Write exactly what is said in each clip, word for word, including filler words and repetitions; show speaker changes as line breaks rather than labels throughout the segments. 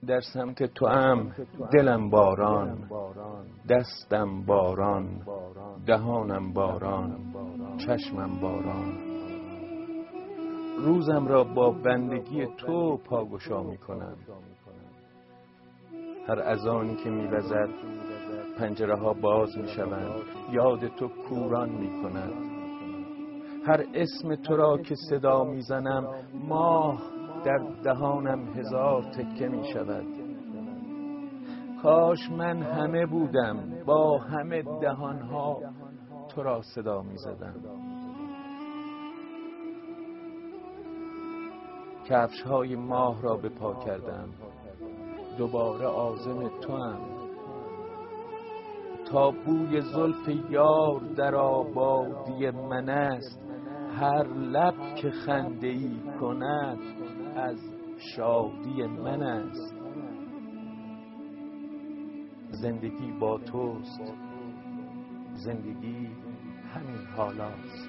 در سمت تو ام دلم باران، دستم باران، دهانم باران، چشمم باران. روزم را با بندگی تو پاگشا می کنم. هر اذانی که می وزد پنجره ها باز می شوند، یاد تو کوران می کند. هر اسم تو را که صدا می زنم ماه در دهانم هزار تکه می شود. کاش من همه بودم با همه دهانها تو را صدا می زدم. کفش های ماه را به پا کردم، دوباره عازم تو ام. تا بوی زلف یار در آبادی من است، هر لب که خنده ای کند از شادی من است. زندگی با توست، زندگی همین حالاست.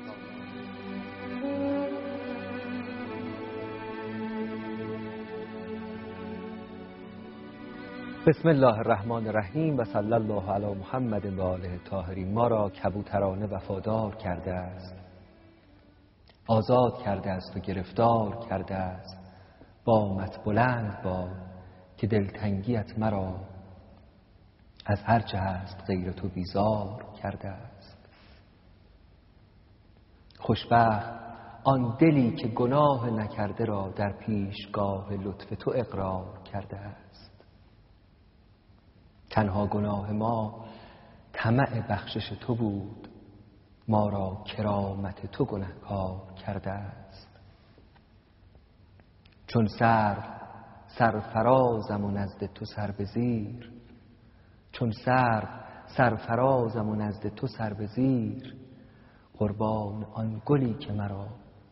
بسم الله الرحمن الرحیم و صلی الله علی محمد و آله الطاهرین. ما را کبوترانه وفادار کرده است، آزاد کرده است و گرفتار کرده است. بامت بلند با که دلتنگیت مرا از هر چه هست غیر تو بیزار کرده است. خوشبخت آن دلی که گناه نکرده را در پیشگاه لطف تو اقرار کرده است. تنها گناه ما طمع بخشش تو بود، ما را کرامت تو گنهکار کرده است. چون سر سرفرازم و نزد تو سر به زیر، چون سر سرفرازم و نزد تو سر به زیر، قربان آن گلی که مرا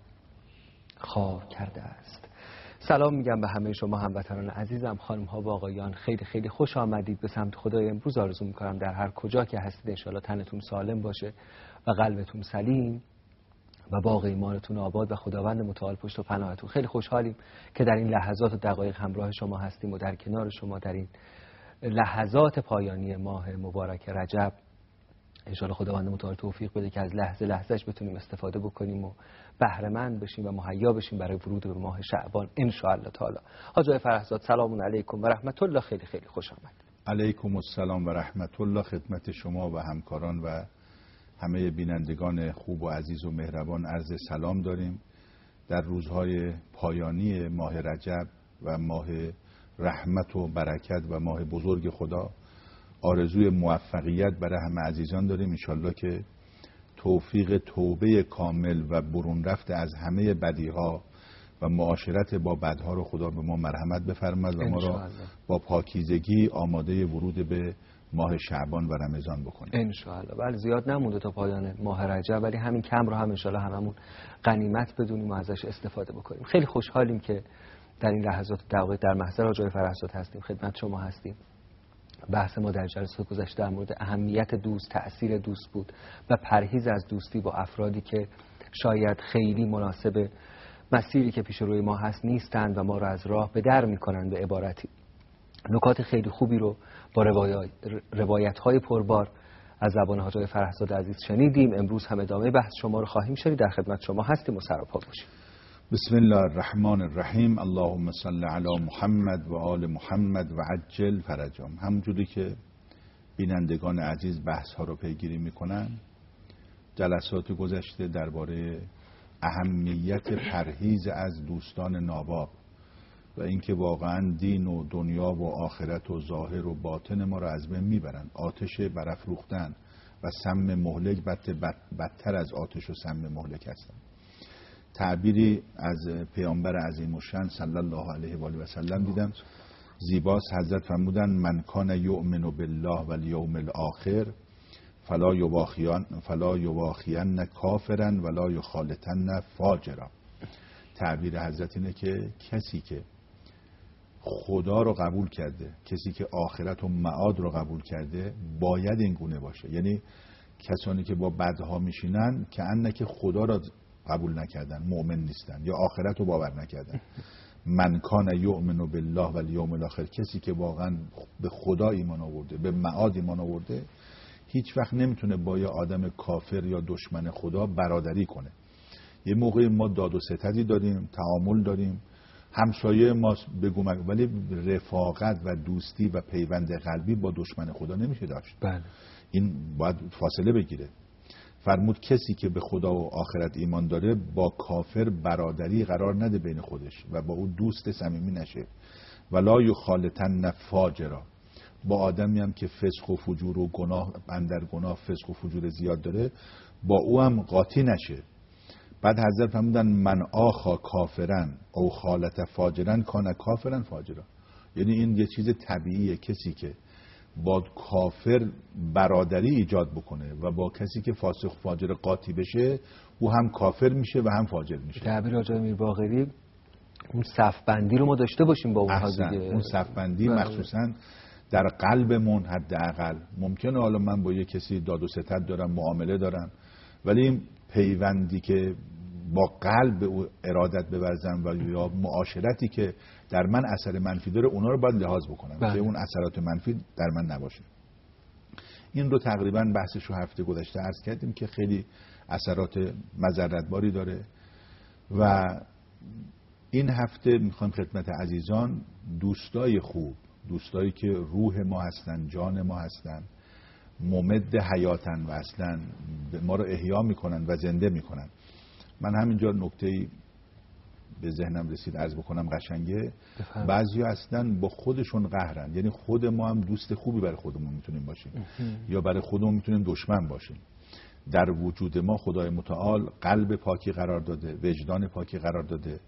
خار کرده است. سلام میگم به همه شما هموطنان عزیزم، خانم ها و آقایان. خیلی خیلی خوش آمدید به سمت خدای. امروز آرزو میکنم در هر کجا که هستید انشاءالله تنتون سالم باشه و قلبتون سلیم و باغ ایمانتون آباد و خداوند متعال پشت و پناهتون. خیلی خوشحالیم که در این لحظات و دقایق همراه شما هستیم و در کنار شما در این لحظات پایانی ماه مبارک رجب. انشاءالله خداوند متعال توفیق بده که از لحظه لحظهش بتونیم استفاده بکنیم و بهره مند بشیم و مهیا بشیم برای ورود به ماه شعبان انشاءالله تعالی. حاج آقای فرحزاد سلام علیکم و رحمت الله. خیلی خیلی خوش آمد.
علیکم السلام و رحمت الله خدمت شما و همکاران و همه بینندگان خوب و عزیز و مهربان عرض سلام داریم. در روزهای پایانی ماه رجب و ماه رحمت و برکت و ماه بزرگ خدا آرزوی موفقیت برای همه عزیزان داریم. انشالله که توفیق توبه کامل و برون رفت از همه بدیها و معاشرت با بدها رو خدا به ما مرحمت بفرماد و ما را با پاکیزگی آماده ورود به ماه شعبان و رمضان بکنیم
انشاءالله. بله زیاد نمونده تا پایان ماه رجب، ولی همین کم رو هم انشاءالله هممون غنیمت بدونیم و ازش استفاده بکنیم. خیلی خوشحالیم که در این لحظات دقایق در محضر حاج آقای فرحزاد هستیم، خدمت شما هستیم. بحث ما در جلسه گذشته در مورد اهمیت دوست، تأثیر دوست بود و پرهیز از دوستی با افرادی که شاید خیلی مناسب مسیری که پیش روی ما هست نیستند و ما را از راه به در می‌کنند. به عبارتی نکات خیلی خوبی رو با روایت‌های پربار از زبان حاج آقای فرحزاد عزیز شنیدیم. امروز هم ادامه بحث شما رو خواهیم شنید. در خدمت شما هستیم و سراپا باشیم.
بسم الله الرحمن الرحیم. اللهم صل علی محمد و آل محمد و عجل فرجهم. همونجوری که بینندگان عزیز بحث ها رو پیگیری میکنن، جلسات گذشته درباره اهمیت پرهیز از دوستان ناباب و اینکه واقعا دین و دنیا و آخرت و ظاهر و باطن ما را از بین میبرن. آتش برافروختن و سم مهلک بدتر از آتش و سم مهلک هستن. تعبیری از پیامبر عظیم الشأن صلی الله علیه و آله و سلم دیدم زیباست. حضرت فرمودن من کان یؤمن بالله و الیوم الاخر فلا یواخیان فلا یواخین کافرا ولا یخالطن فاجرا. تعبیر حضرت اینه که کسی که خدا رو قبول کرده، کسی که آخرت و معاد رو قبول کرده باید این گونه باشه. یعنی کسانی که با بدها میشینن که انه که خدا را قبول نکردن، مؤمن نیستن یا آخرت رو باور نکردن. من کان یؤمن بالله و الیوم الاخر، کسی که واقعا به خدا ایمان آورده، به معاد ایمان آورده، هیچ وقت نمیتونه با یه آدم کافر یا دشمن خدا برادری کنه. یه موقعی ما داد و ستدی داریم، تعامل داریم، همسایه ما بگو مگو، ولی رفاقت و دوستی و پیوند قلبی با دشمن خدا نمیشه داشت.
بله.
این باید فاصله بگیره. فرمود کسی که به خدا و آخرت ایمان داره با کافر برادری قرار نده بین خودش و با او دوست صمیمی نشه. ولا یخالطن فاجرا، با آدمی هم که فسق و فجور و گناه اندر گناه فسق و فجور زیاد داره با او هم قاطی نشه. بعد حضرت فرمودن من آخا کافرن او خالط فاجرن کان کافرن فاجرا، یعنی این یه چیز طبیعیه، کسی که با کافر برادری ایجاد بکنه و با کسی که فاسق فاجر قاطی بشه او هم کافر میشه و هم فاجر میشه.
تعبیر آقای میر باقری اون صفبندی رو ما داشته باشیم با اونها دیگه.
اون صفبندی مخصوصا در قلبمون، حداقل ممکنه حالا من با یه کسی داد و ستد دارم، معامله دارم، ولی این پیوندی که با قلب او ارادت بورزم و یا معاشرتی که در من اثر منفی داره اونا رو باید لحاظ بکنم بله. که اون اثرات منفی در من نباشه. این رو تقریبا بحثش رو هفته گذشته عرض کردیم که خیلی اثرات مضرتباری داره و این هفته میخوایم خدمت عزیزان دوستای خوب، دوستایی که روح ما هستن، جان ما هستن، ممد حیاتن و اصلا ما رو احیا میکنن و زنده میکنن. من همینجا نکته‌ای به ذهنم رسید عرض بکنم قشنگه. بعضی اصلا با خودشون قهرن، یعنی خود ما هم دوست خوبی برای خودمون میتونیم باشیم یا برای خودمون میتونیم دشمن باشیم. در وجود ما خدای متعال قلب پاکی قرار داده، وجدان پاکی قرار داده،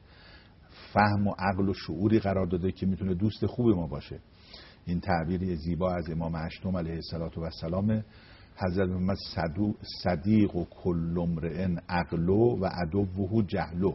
فهم و عقل و شعوری قرار داده که میتونه دوست خوب ما باشه. این تعبیری زیبا از امام هشتم علیه السلام، حضرت محمد صدیق و کل امرئ عقلو و عدوه جهلو،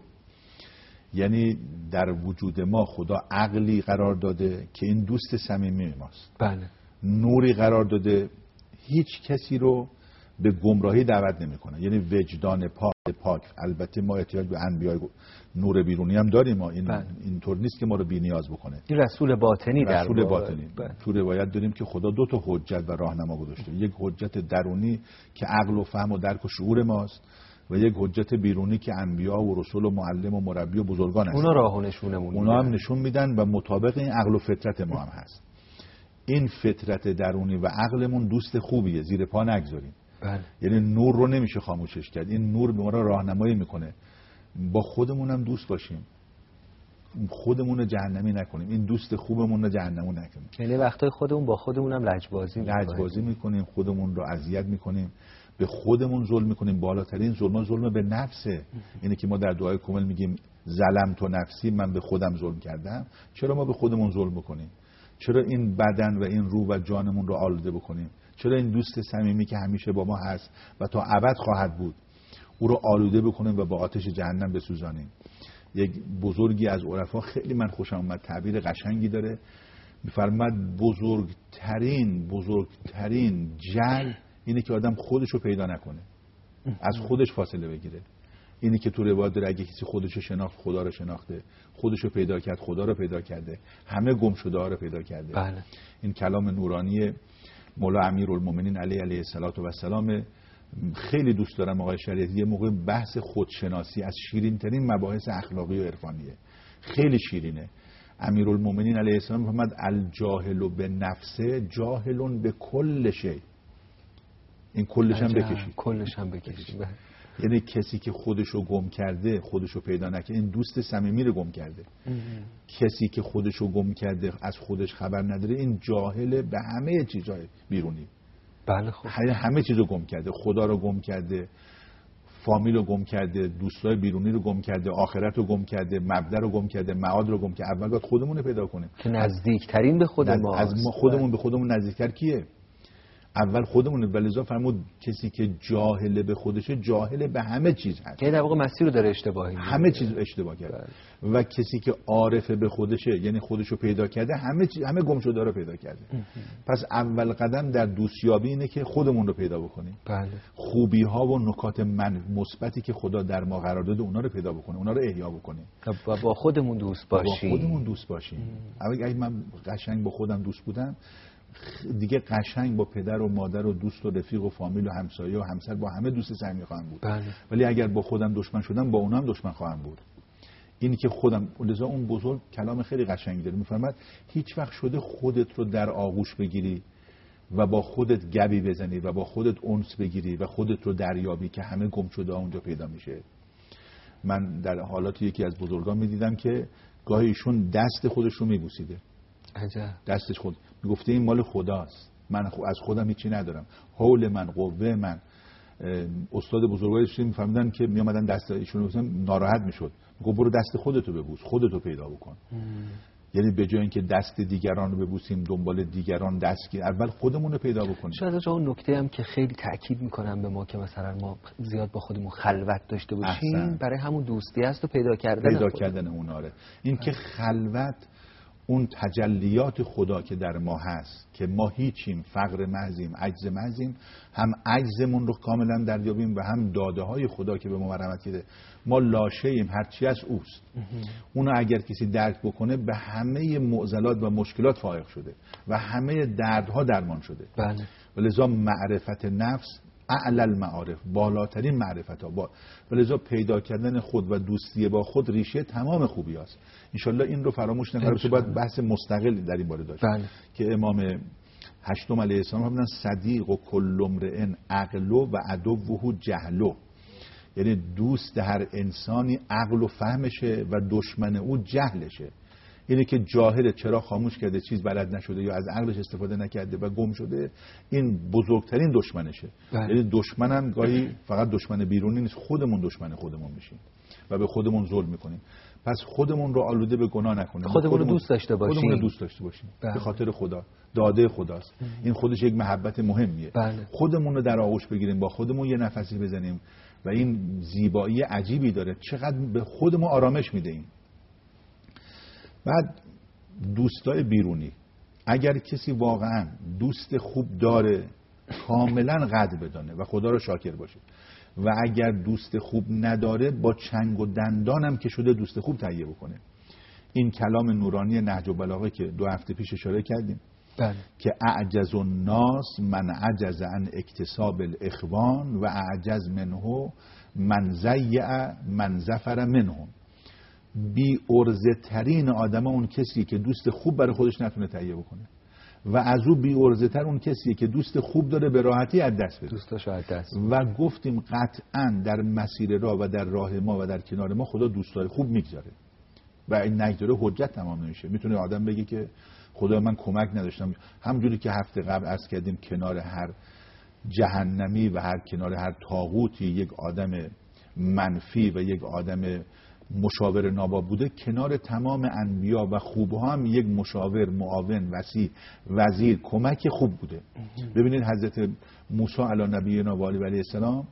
یعنی در وجود ما خدا عقلی قرار داده که این دوست صمیمی ماست.
بله.
نوری قرار داده هیچ کسی رو به گمراهی دعوت نمیکنه، یعنی وجدان پاک پاک. البته ما احتیاج به انبیاء نور بیرونی هم داریم، ما این بله. اینطور نیست که ما رو بی‌نیاز بکنه.
این رسول باطنی در
رسول باطنی بله. تو روایت داریم که خدا دو تا حجت و راهنما گذاشته، یک حجت درونی که عقل و فهم و درک و شعور ماست و یک حجت بیرونی که انبیاء و رسول و معلم و مربی و بزرگان هستند.
اونا راه و نشونمون
اونا هم نشون میدن و مطابق این عقل و فطرت ما هم هست. این فطرت درونی و عقلمون دوست خوبیه، زیر پا نگذاریم.
بله.
یعنی نور رو نمیشه خاموشش کرد. این نور به ما را راهنمایی میکنه. با خودمون هم دوست باشیم، خودمون رو جهنمی نکنیم، این دوست خوبمون رو جهنمی نکنیم.
یعنی وقتای خودمون با خودمون هم لجبازی میکنیم
لجبازی میکنیم، خودمون رو اذیت میکنیم، به خودمون ظلم میکنیم. بالاترین ظلم ظلم به نفسه. اینه که ما در دعای کامل میگیم ظلم تو نفسی، من به خودم ظلم کردم. چرا ما به خودمون ظلم بکنیم؟ چرا این بدن و این روح و جانمون رو آلوده بکنیم؟ چرا این دوست صمیمی که همیشه با ما هست و تا ابد خواهد بود او رو آلوده بکنیم و با آتش جهنم بسوزانیم؟ یک بزرگی از عرفا خیلی من خوشم اومد، تعبیر قشنگی داره، میفرماد بزرگترین بزرگترین جل اینه که آدم خودش رو پیدا نکنه، از خودش فاصله بگیره. اینی که تو روایت داره اگه کسی خودش رو شناخت خدا رو شناخته، خودش رو پیدا کرد خدا رو پیدا کرده، همه گم شده ها رو پیدا کرده.
بله.
این کلام نورانی مولا امیرالمومنین علیه علیه السلام. خیلی دوست دارم آقای شریعتی یه موقع بحث خودشناسی از شیرین ترین مباحث اخلاقی و عرفانیه، خیلی شیرینه. امیرالمومنین علیه السلام فرمود الجاهل به نفسه جاهلون به کل شی. این کلش هم بکشید،
کلش هم بکشید.
یعنی کسی که خودشو گم کرده، خودشو پیدا نکرده، این دوست صمیمی رو گم کرده. کسی که خودشو گم کرده، از خودش خبر نداره، این جاهل به همه چیزهای بیرونی.
بله خب.
همه چیزو گم کرده، خدا رو گم کرده، فامیل رو گم کرده، دوستای بیرونی رو گم کرده، آخرت رو گم کرده، مبدا رو گم کرده، معاد رو گم کرده. اول باید خودمون رو پیدا کنیم
که نزدیکترین به خود ما
از ما خودمون به خودمون نزدیکتر کیه؟ اول خودمون. ولذا فرمود کسی که جاهل به خودشه جاهل به همه چیز هست،
که در واقع مسیر رو داره اشتباهی
همه چیز اشتباه کرده. و کسی که عارف به خودشه یعنی خودشو پیدا کرده، همه چیز همه گم شده رو پیدا کرده. پس اول قدم در دوستیابی اینه که خودمون رو پیدا بکنیم.
بله.
خوبی ها و نکات من مثبتی که خدا در ما قرار داده اونا رو پیدا بکنیم، اونا رو احیا بکنیم
و با خودمون دوست باشیم.
با خودمون دوست باشیم. اگه من قشنگ با خودم دوست بودم، دیگه قشنگ با پدر و مادر و دوست و رفیق و فامیل و همسایه و همسر با همه دوست صمیمی خواهم بود.
بله.
ولی اگر با خودم دشمن شدم با اونم دشمن خواهم بود. اینی که خودم، لذا اون بزرگ کلام خیلی قشنگی داره، میفرماد هیچ وقت شده خودت رو در آغوش بگیری و با خودت گبی بزنی و با خودت انس بگیری و خودت رو دریابی که همه گم شده اونجا پیدا میشه. من در حالات یکی از بزرگان میدیدم که گاهی ایشون دست خودش رو میبوسیده.
عجب.
دستش خود میگفته این مال خداست، من از خودم هیچی ندارم، حول من، قوه من. استاد بزرگوارش میفهمیدن که میامدن دست ایشون رو بوسن، ناراحت میشد، میگفت برو دست خودتو ببوس، خودتو پیدا بکن. ام. یعنی به جای اینکه دست دیگران رو ببوسیم دنبال دیگران دستگیر، اول خودمون رو پیدا بکنیم.
شاید از اون نکته هم که خیلی تاکید میکنم به ما که مثلا ما زیاد با خودمون خلوت داشته باشیم، احسن. برای همون دوستی است و پیدا کردن
پیدا کردن اون. آره این که خلوت اون تجلیات خدا که در ما هست که ما هیچیم، فقر محضیم، عجز محضیم، هم عجزمون رو کاملا دریابیم و هم داده های خدا که به ما مرحمت کرده. ما لاشه‌ایم، هرچی از اوست. اونو اگر کسی درک بکنه به همه معضلات و مشکلات فائق شده و همه دردها درمان شده.
بله.
ولذا معرفت نفس اعلی المعارف، بالاترین معرفت ها. با ولذا پیدا کردن خود و دوستی با خود ریشه تمام خوبی هست. انشالله این رو فراموش نکنیم. تو باید بحث مستقلی در این باره داشت.
بله.
که امام هشتم علیه السلام فرمودن صدیق و کل امرئ عقلو و عدوه جهلو، یعنی دوست هر انسانی عقل و فهمشه و دشمن او جهلشه. اینه که جاهل چرا خاموش کرده، چیز بلد نشده یا از عقلش استفاده نکرده و گم شده، این بزرگترین دشمنشه. یعنی دشمنم گاهی فقط دشمن بیرونی نیست، خودمون دشمن خودمون میشیم و به خودمون ظلم میکنیم. پس خودمون رو آلوده به گناه نکنیم،
خودمون رو دوست داشته باشیم،
خودمون رو دوست داشته باشیم. به خاطر خدا، داده خداست. این خودش یک محبت مهمیه.
بله.
خودمون رو در آغوش بگیریم، با خودمون یه نفسی بزنیم و این زیبایی عجیبی داره، چقدر به خودمون آرامش میدیم. بعد دوستای بیرونی، اگر کسی واقعا دوست خوب داره کاملا قدر بدانه و خدا رو شاکر باشه، و اگر دوست خوب نداره با چنگ و دندانم که شده دوست خوب تهیه بکنه. این کلام نورانی نهج البلاغه که دو هفته پیش اشاره کردیم.
بله.
که اعجز الناس من عجز عن اکتساب الاخوان و اعجز منه من ضیع من ظفر منهم. بی ارزه ترین آدم اون کسیه که دوست خوب برای خودش نتونه تهیه بکنه و از او بی ارزه تر اون کسیه که دوست خوب داره به راحتی از دست بده.
دوستاشو از دست.
و گفتیم قطعا در مسیر راه و در راه ما و در کنار ما خدا دوستای خوب میگذاره و این نگذاره حجت تمام نمیشه. میتونه آدم بگه که خدا من کمک نداشتم، همجوری که هفته قبل عرض کردیم کنار هر جهنمی و هر کنار هر طاغوتی یک آدم منفی و یک آدم مشاور ناباب بوده، کنار تمام انبیا و خوبها هم یک مشاور، معاون، وسیع، وزیر، کمک خوب بوده. ببینید حضرت موسی علی نبینا و علیه السلام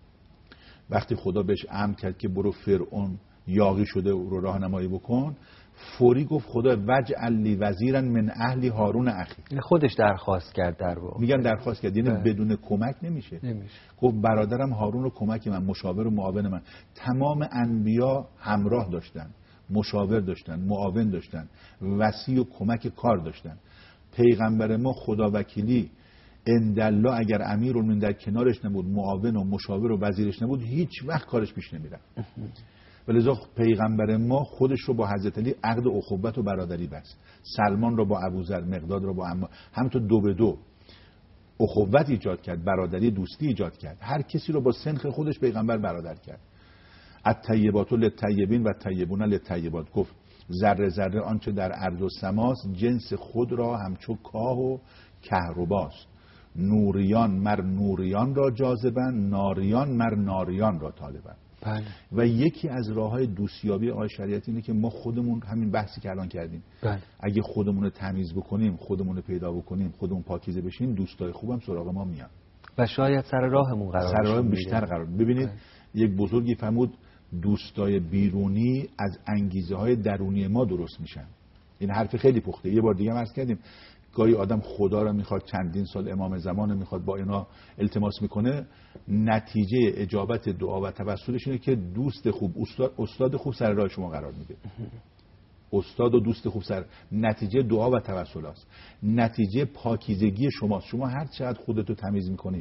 وقتی خدا بهش امر کرد که برو فرعون یاغی شده رو راهنمایی بکن، فوری گفت خدا وجعل لی وزیرا من اهلی هارون اخی.
خودش درخواست کرد. در واقع
میگن درخواست کرد، یعنی بدون کمک نمیشه.
نمیشه.
گفت برادرم هارون رو کمک من، مشاور و معاون من. تمام انبیا همراه داشتن، مشاور داشتن، معاون داشتن، وسیع و کمک کار داشتن. پیغمبر ما خدا وکیلی اندالله اگر امیرالمومنین در کنارش نبود، معاون و مشاور و وزیرش نبود، هیچ وقت کارش پیش نمیره. ولذا پیغمبر ما خودش رو با حضرت علی عقد اخوت و برادری بست، سلمان رو با ابوذر، مقداد رو با عمار، همونطور دو به دو اخوت ایجاد کرد، برادری، دوستی ایجاد کرد. هر کسی رو با سنخ خودش پیغمبر برادر کرد. الطیبات للطیبین و الطیبون للطیبات. گفت ذره ذره آنچه در ارض و سماست جنس خود را همچو کاه و کهرباست. نوریان مر نوریان را جاذبن، ناریان مر ناریان را طالبن.
بله.
و یکی از راه‌های دوستیابی آقای شریعتی اینه که ما خودمون، همین بحثی که الان کردیم،
بله.
اگه خودمون رو تمیز بکنیم، خودمون رو پیدا بکنیم، خودمون پاکیزه بشیم، دوستای خوبم سراغ ما میان
و شاید سر راهمون قرار
سر راه بیشتر قرار. ببینید یک بزرگی فرمود دوستای بیرونی از انگیزه های درونی ما درست میشن. این حرف خیلی پخته. یه بار دیگه هم عرض کردیم گاهی آدم خدا رو میخواد، چندین سال امام زمان رو میخواد، با اینا التماس میکنه، نتیجه اجابت دعا و توسلش اینه که دوست خوب، استاد, استاد خوب سر راه شما قرار میده. استاد و دوست خوب سر نتیجه دعا و توسل است. نتیجه پاکیزگی شماست. شما هر چقدر خودت رو تمیز میکنی،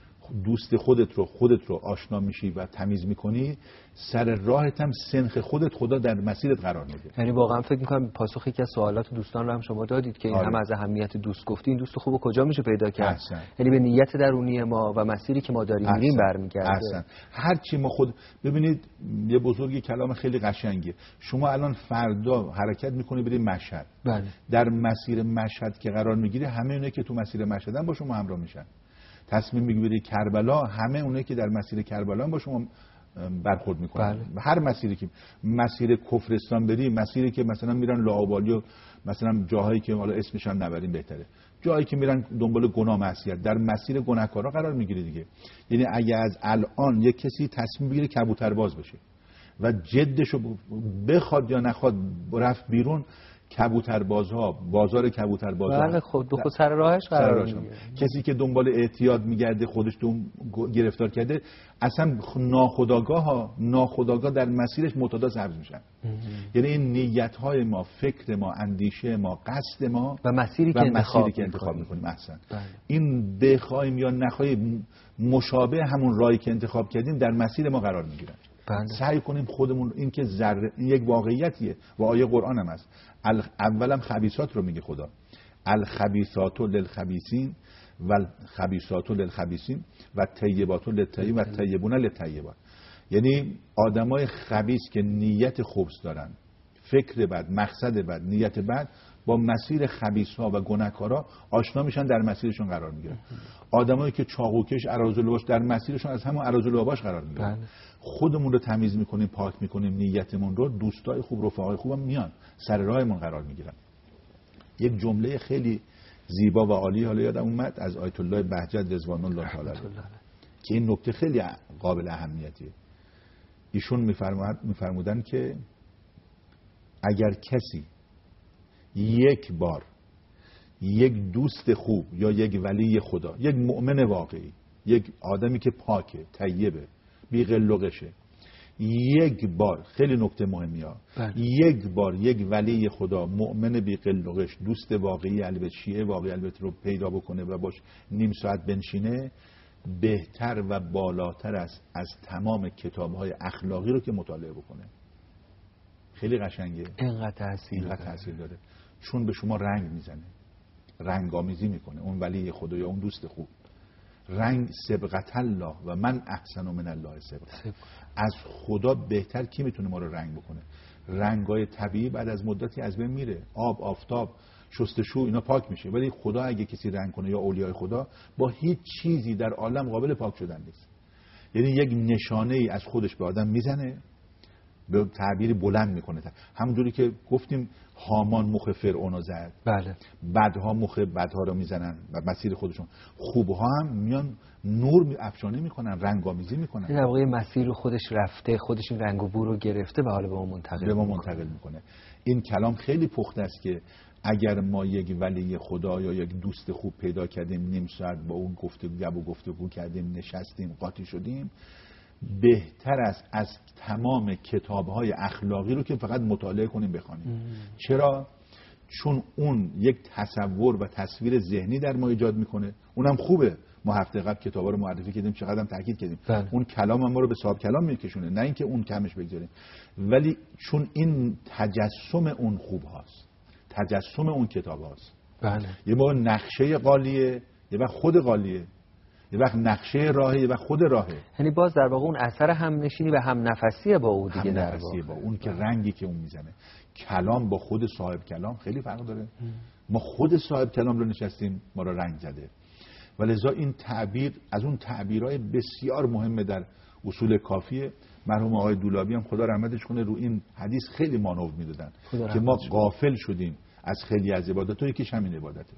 دوست خودت رو خودت رو آشنا میشی و تمیز میکنی، سر راهت هم سنخ خودت خدا در مسیرت قرار میده.
یعنی واقعا فکر میکنم پاسخ یکی از سوالات دوستان رو هم شما دادید که این
آره.
هم از اهمیت دوست گفتی. این دوست خوبو کجا میشه پیدا کرد؟
احسن.
یعنی به نیت درونی ما و مسیری که ما داریم میریم برمیگرده.
احسن. هر چی ما خود ببینید، یه بزرگی کلام خیلی قشنگه. شما الان فردا حرکت میکنی برید مشهد.
بله.
در مسیر مشهد که قرار میگیری، همه اونایی که تو مسیر مشهدن با شما همراه میشن. تصمیم میگیری کربلا، همه اونایی که در مسیر کربلا با شما برخورد میکنن.
بله.
هر مسیری که مسیر کفرستان بری، مسیری که مثلا میرن لاابالی و مثلا جاهایی که حالا اسمش هم نبریم بهتره، جایی که میرن دنبال گناه معصیت، در مسیر گناهکارا قرار میگیری دیگه. یعنی اگه از الان یک کسی تصمیم بگیره کبوترباز بشه و جدشو بخواد یا نخواد رفت بیرون، کبوتربازها، بازار کبوتربازها،
بله، خود خود سر راهش قرار میگیره.
کسی که دنبال اعتیاد میگرده، خودش دوم گرفتار کرده، اصلا ناخودآگاه ها ناخودآگاه در مسیرش متعادل سبز میشن. یعنی این نیت‌های ما، فکر ما، اندیشه ما، قصد ما
و مسیری که
و
انتخاب,
مسیری که انتخاب میکنیم. احسن.
بله.
این بخوایم یا نخوایم مشابه همون راهی که انتخاب کردیم در مسیر ما قرار میگیرن.
بله.
سعی کنیم خودمون، این که ذره، این یک واقعیتیه و آیه قرآن هم هست. اولم خبیثات رو میگه خدا، الخبیثات للخبیثین و الخبیثات للخبیثین و طیبات للطیبین و طیبون للطیبات. یعنی آدمای خبیث که نیت خبث دارن، فکر بد، مقصد بد، نیت بد، با مسیر خبیث‌ها و گناهکارا آشنا میشن، در مسیرشون قرار میگیرن. آدمایی که چاقوکش، اراذلواش، در مسیرشون از همون اراذلواش قرار میگیرن.
بله.
خودمون رو تمیز میکنیم، پاک میکنیم، نیتمون رو، دوستای خوب، رفقای خوبم میان سر راهمون قرار میگیرن. یک جمله خیلی زیبا و عالی حالا یادم اومد از آیت الله بهجت رضوان الله تعالی که این نکته خیلی قابل اهمیتیه. ایشون میفرمود میفرمودن که اگر کسی یک بار یک دوست خوب یا یک ولی خدا، یک مؤمن واقعی، یک آدمی که پاکه، طیبه، بی غل و غشه، یک بار، خیلی نکته مهمی ها، یک بار یک ولی خدا، مؤمن بی غل و غش، دوست واقعی، البته شیعه واقعی البته، رو پیدا بکنه و باش نیم ساعت بنشینه، بهتر و بالاتر است از تمام کتاب‌های اخلاقی رو که مطالعه بکنه. خیلی قشنگه.
اینقدر تاثیر
اینقدر تاثیر داره، چون به شما رنگ میزنه، رنگ آمیزی میکنه. اون ولی خدا یا اون دوست خوب، رنگ سبقت الله و من احسن من الله سبقت. از خدا بهتر کی میتونه ما رو رنگ بکنه؟ رنگای طبیعی بعد از مدتی از بین میره، آب، آفتاب، شستشو، اینا پاک میشه. ولی خدا اگه کسی رنگ کنه، یا اولیای خدا، با هیچ چیزی در عالم قابل پاک شدن نیست. یعنی یک نشانه ای از خودش به آدم میزنه، به تعبیر بلند میکنه. همونجوری که گفتیم هامان مخ فرعون زد،
بله،
بدها مخ بدها رو میزنن و مسیر خودشون، خوبها هم میان نور افشانه میکنن، رنگامیزی میکنن.
این در واقع مسیر رو خودش رفته، خودش این رنگ و بو رو گرفته و حالا به ما منتقل
به ما منتقل میکنه. این کلام خیلی پخته است که اگر ما یک ولی خدا یا یک دوست خوب پیدا کردیم، نیم ساعت با اون گفتگو و گفتگو کردیم، نشستیم، قاطی شدیم، بهتر است از تمام کتاب‌های اخلاقی رو که فقط مطالعه کنیم، بخوانیم. چرا؟ چون اون یک تصور و تصویر ذهنی در ما ایجاد میکنه. اونم خوبه، ما هفته قبل کتابا رو معرفی کردیم، چقدرم تاکید کردیم.
بله.
اون کلام هم ما رو به صاحب کلام میکشونه، نه اینکه اون کمش بگذاریم. ولی چون این تجسم اون خوب هاست، تجسم اون کتاب هاست.
بله.
یه موقع نقشه قالیه، یه وقت خود قالیه، یه وقت نقشه راهه، یه وقت خود راهه.
یعنی باز در واقع اون اثر هم نشینی و هم نفسیه با اون دیگه،
هم
در
نفسیه
واقع
با اون که رنگی که اون میزنه. کلام با خود صاحب کلام خیلی فرق داره. ما خود صاحب کلام رو نشستیم، ما رو رنگ زده. ولذا این تعبیر از اون تعبیرهای بسیار مهمه در اصول کافیه. مرحوم آقای دولابی هم خدا رحمتش کنه رو این حدیث خیلی مانور میدادن که ما غافل شدیم از خیلی از عبادت‌ها. یکیش همین عبادته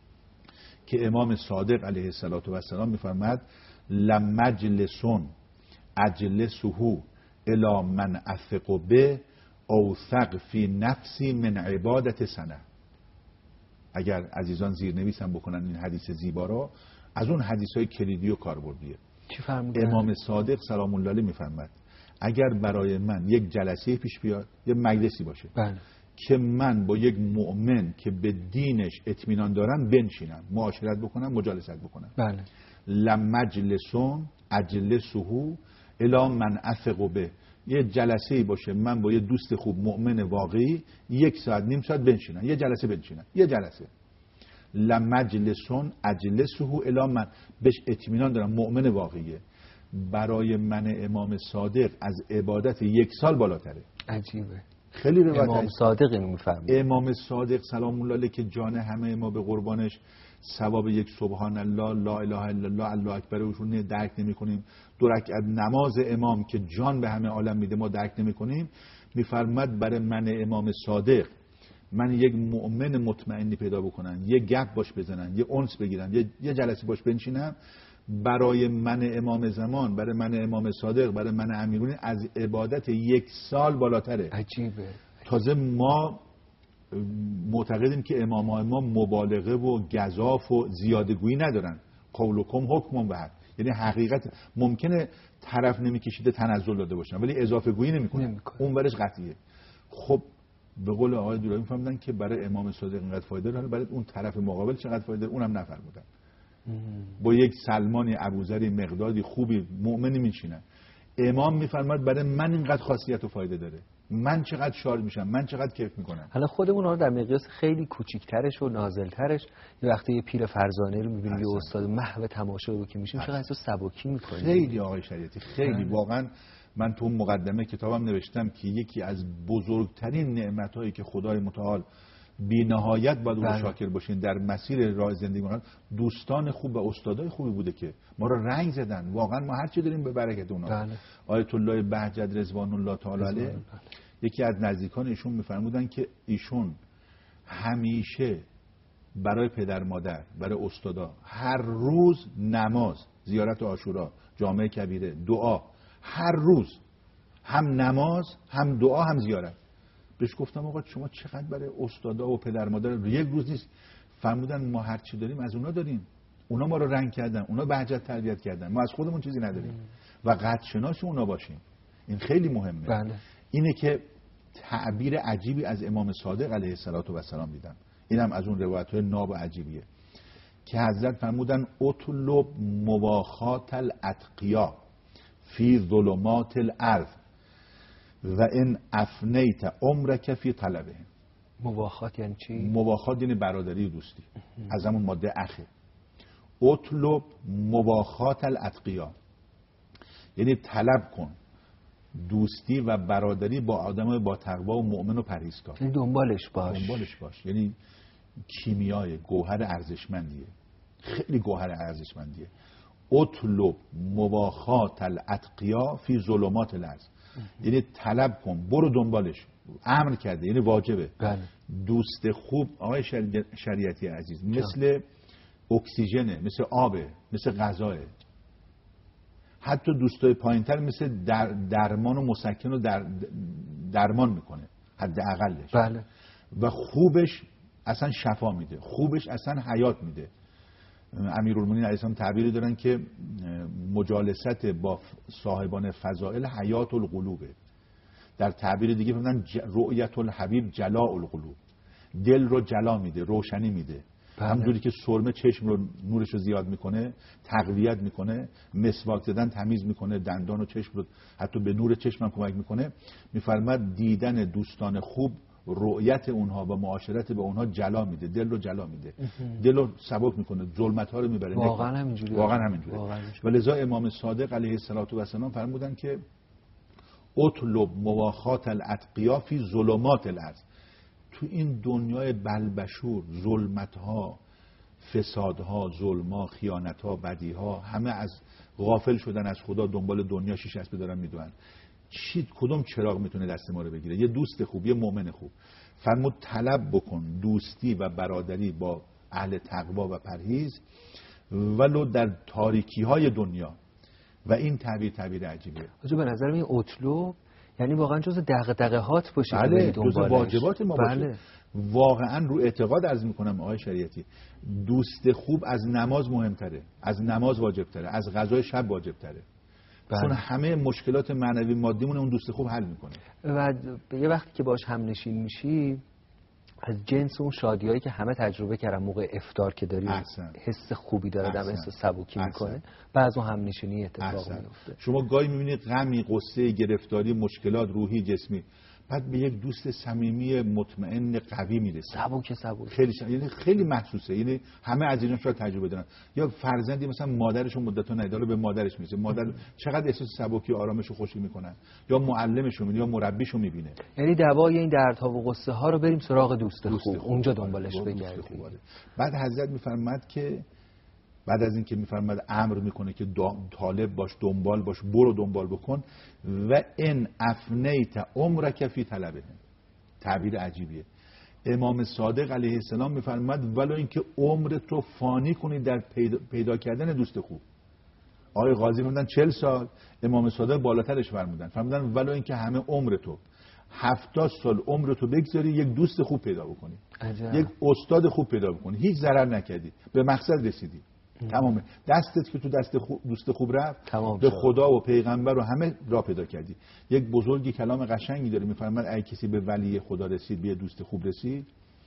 که امام صادق علیه الصلاه و السلام میفرماد لمجلسون اجلسه الی من اثق به اوثق فی نفسی من عبادت سنه. اگر عزیزان زیرنویسم بکنن این حدیث زیبا رو، از اون حدیث‌های کلیدی و کاربردیه.
چی فرمودن؟
امام صادق سلام الله علیه میفرماد اگر برای من یک جلسه پیش بیاد، یه مجلسی باشه،
بله،
که من با یک مؤمن که به دینش اطمینان دارم بنشینم، معاشرت بکنم، مجالست بکنم،
بله،
لمجلسون اجلسه الی من اثق به، یه جلسه باشه من با یه دوست خوب مؤمن واقعی یک ساعت نیم ساعت بنشینم، یه جلسه بنشینم، یه جلسه. لمجلسون اجلسه الی من، بهش اطمینان دارم، مؤمن واقعیه. برای من امام صادق از عبادت یک سال بالاتره.
عجیبه.
خیلی روایت
امام صادق اینو میفرمایند.
امام صادق سلام الله علیه که جان همه ما به قربانش، ثواب یک سبحان الله، لا اله الا الله، الله اکبر اوشون درک نمی‌کنیم. دو رکعت نماز امام که جان به همه عالم میده ما درک نمی‌کنیم. میفرماد برای من امام صادق، من یک مؤمن مطمئنی پیدا بکنن، یه گپ باش بزنن، یه انس بگیرن، یه, یه جلسه باش بنشینم، برای من امام زمان، برای من امام صادق، برای من امیرالمومنین از عبادت یک سال بالاتره.
عجیبه.
تازه ما معتقدیم که امام‌های ما مبالغه و گزاف و زیادگویی ندارن. قولکم حکم به حق، یعنی حقیقت ممکنه طرف نمیکشیده تنزل داده باشن ولی اضافه گویی نمیکنه، اون برش قطعیه. خب به قول آقای دولابی فهمیدن که برای امام صادق اینقدر فایده داره، برای اون طرف مقابل چقدر فایده داره اونم نفرمودن. با یک سلمانی، ابوذری، مقدادی خوبی مؤمنی میشینن، امام میفرماد برای من اینقدر خاصیت و فایده داره، من چقدر شاد میشم، من چقدر کیف میکنم.
حالا خودمون رو در مقیاس خیلی کوچیک‌ترش و نازل‌ترش، یه وقتی یه پیر فرزانه رو می‌بینیم، یه استاد محو تماشا رو که میشیم، چقدر احساس سبکی می‌کنیم.
خیلی آقای شریعتی، خیلی واقعا. من تو مقدمه کتابم نوشتم که یکی از بزرگترین نعمت‌هایی که خدای متعال بی نهایت باید اون شاکر باشین در مسیر راه زندگی ما، دوستان خوب و استادای خوبی بوده که ما رو رنگ زدن. واقعا ما هر چی داریم به برکت اونها. آیت الله بهجت رضوان الله تعالی علیه، یکی از نزدیکان ایشون میفرمودن که ایشون همیشه برای پدر مادر، برای استادا، هر روز نماز، زیارت عاشورا، جامعه کبیره، دعا، هر روز هم نماز، هم دعا، هم زیارت. بهش گفتم آقا شما چقدر برای استادا و پدر مادر، یک روز نیست. فرمودن ما هر چی داریم از اونا داریم، اونا ما رو رنگ کردن، اونا بهجت تربیت کردن، ما از خودمون چیزی نداریم و قدر شناس اونا باشیم. این خیلی مهمه.
بله.
اینه که تعبیر عجیبی از امام صادق علیه السلام دیدم. اینم از اون روایت‌های ناب و عجیبیه که حضرت فرمودن اطلب مواخات الاتقیا فی ظلمات الارض و ان افنیت عمرک فی طلبه.
مواخات یعنی چی؟
مواخات یعنی برادری و دوستی، از همون ماده اخه. اطلب مواخات الاتقیا یعنی طلب کن دوستی و برادری با آدم با تقوا و مؤمن و پرهیزکار.
یعنی دنبالش باش.
دنبالش باش یعنی کیمیای گوهر ارزشمندیه، خیلی گوهر ارزشمندیه. اطلب مواخات الاتقیا فی ظلمات الارض یعنی طلب کن، برو دنبالش، امر کرده یعنی واجبه.
بله.
دوست خوب آقای شریعتی عزیز مثل اکسیژنه، مثل آبه، مثل غذاه. حتی دوستای پایینتر مثل در درمان و مسکن و در درمان میکنه حداقلش.
بله.
و خوبش اصلا شفا میده، خوبش اصلا حیات میده. امیرالمومنین علیه السلام تعبیری دارن که مجالست با صاحبان فضائل حیات القلوبه. در تعبیر دیگه فرمودن رؤیت الحبیب جلاء القلوب، دل رو جلا میده، روشنی میده. همونجوری که سرمه چشم رو نورش رو زیاد میکنه، تقویت میکنه، مسواک زدن تمیز میکنه، دندان و چشم رو حتی به نور چشم هم کمک میکنه. میفرماد دیدن دوستان خوب رؤیت اونها و معاشرت با اونها جلا میده، دل رو جلا میده، دل رو سبک میکنه، ظلمت ها رو میبره.
واقعا همینجوریه.
واقعا همینجوریه. ولذا امام صادق علیه السلام فرمودن که اطلب مواخات الاتقیا فی ظلمات الارض. تو این دنیای بلبشور، ظلمت‌ها، فسادها، ظلم‌ها، خیانت‌ها، بدی‌ها، همه از غافل شدن از خدا، دنبال دنیا شیش اسبه دارن میدونن. چی کدوم چراغ میتونه دست ما رو بگیره؟ یه دوست خوب، یه مؤمن خوب. فرمود طلب بکن دوستی و برادری با اهل تقوا و پرهیز ولو در تاریکی های دنیا. و این تعبیر تعبیر عجیبیه.
حاجی به نظر من این اطلوب یعنی واقعا جز دغدغه هات باشه.
بله، جز واجبات ما باشه.
بله.
واقعا رو اعتقاد عرض میکنم آقای شریعتی، دوست خوب از نماز مهمتره، از نماز واجبتره، از غذای شب واجبتره.
بله.
چون همه مشکلات معنوی مادیمون اون دوست خوب حل میکنه.
و یه وقتی که باش هم نشین میشی از جنس اون شادیایی که همه تجربه کردن موقع افطار که داری
احسن.
حس خوبی داره، دم حس سبکی
احسن.
میکنه، بعض اون هم نشینی اتفاق
احسن.
میفته.
شما گاهی میبینید غمی، قصه، گرفتاری، مشکلات روحی، جسمی، بعد به یک دوست صمیمی مطمئن قوی میرسه.
سبک سبک.
خیلی ش... یعنی خیلی محسوسه. یعنی همه از اینا شاید تجربه دارن. یا فرزندی مثلا مادرش رو مدت‌ها ندیده به مادرش میشه. مادر چقدر احساس سبکی و آرامش و خوشی میکنن. یا معلمش رو یا مربیش رو میبینه.
یعنی دوای این دردها و قصه ها رو بریم سراغ دوست,
دوست
خوب.
خوب.
اونجا دنبالش بگردیم.
بعد حضرت میفرماد که بعد از اینکه میفرماد امر میکنه که طالب باش، دنبال باش، برو دنبال بکن. و ان افنیت عمرک فی طلبه. تعبیر عجیبیه. امام صادق علیه السلام میفرماد ولو اینکه عمر تو فانی کنی در پیدا, پیدا کردن دوست خوب. آقای قاضی فرمودن چهل سال، امام صادق بالاترش فرمودن فرمودن ولو اینکه همه عمر تو هفتاد سال عمر تو بگذاری یک دوست خوب پیدا بکنی،
عجب.
یک استاد خوب پیدا بکنی، هیچ ضرر نکردی، به مقصد رسیدی. تمامه. دستت که تو دست خوب دوست خوب رفت
تمام
به
شد.
خدا و پیغمبر و همه راه پیدا کردی. یک بزرگی کلام قشنگی داره میفرماد اگه کسی به ولی خدا رسید، به دوست خوب رسید،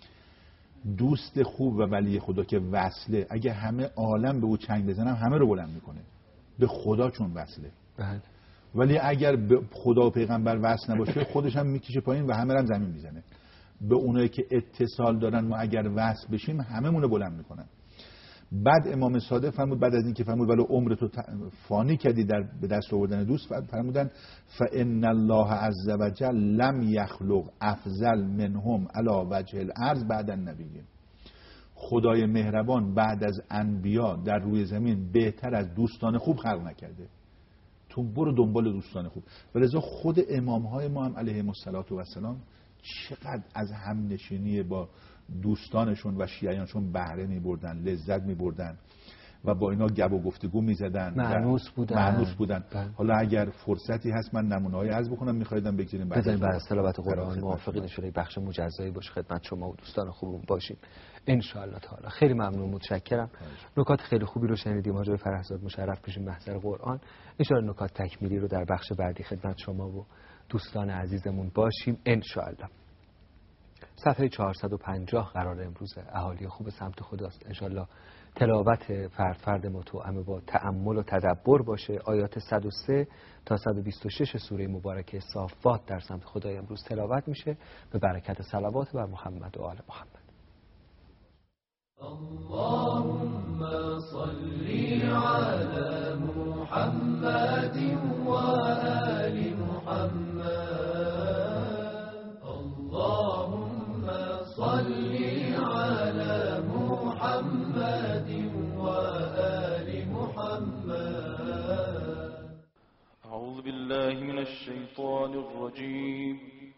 دوست خوب و ولی خدا که وصله، اگه همه عالم به او چنگ بزنن همه رو بلند میکنه. به خدا چون وصله.
بله.
ولی اگر به خدا و پیغمبر وصل نباشه خودش هم میکشه پایین و همه رو هم زمین میزنه. به اونایی که اتصال دارن ما اگر وصل بشیم همه مون رو بلند میکنن. بعد امام صادق فرمود بعد از اینکه فرمود ولو عمر تو فانی کردی در به دست آوردن دوست، فرمودن فان الله عز وجل لم یخلق افضل منهم علی وجه الارض بعد النبیین. خدای مهربان بعد از انبیا در روی زمین بهتر از دوستان خوب خلق نکرده. تو برو دنبال دوستان خوب. ولذا خود امامهای ما هم علیهم السلام چقدر از هم نشینی با دوستانشون و شیعیانشون بهره می بردن، لذت می بردن و با اینا گپ و گفتگو می زدن،
معنوس بودن,
معنوس بودن.
بله.
حالا اگر فرصتی هست من نمونه‌های عرض بکنم، می‌خوایدم بگذاریم بعد
بذاریم بعد از تلاوت قرآن موافقین شده بخش مجزایی باشه خدمت شما و دوستان خوبمون باشیم ان شاء الله تعالی. خیلی ممنون، متشکرم. نکات خیلی خوبی رو شنیدیم. حاج فرهزاد مشرف بشیم محضر قرآن. ان شاء الله نکات تکمیلی رو در بخش بعدی خدمت شما و دوستان عزیزمون باشیم ان شاء الله. صفحه چهارصد و پنجاه قرار امروز اهالی خوب سمت خداست. انشالله تلاوت فرد فرد متوأم با تأمل و تدبر باشه. آیات صد و سه تا صد و بیست و شش سوره مبارکه صافات در سمت خدای امروز تلاوت میشه به برکت صلوات بر محمد و آل محمد.
اللهم صل على محمد و آل محمد. اللهم صل على محمد و آل محمد.
أعوذ بالله من الشيطان الرجيم.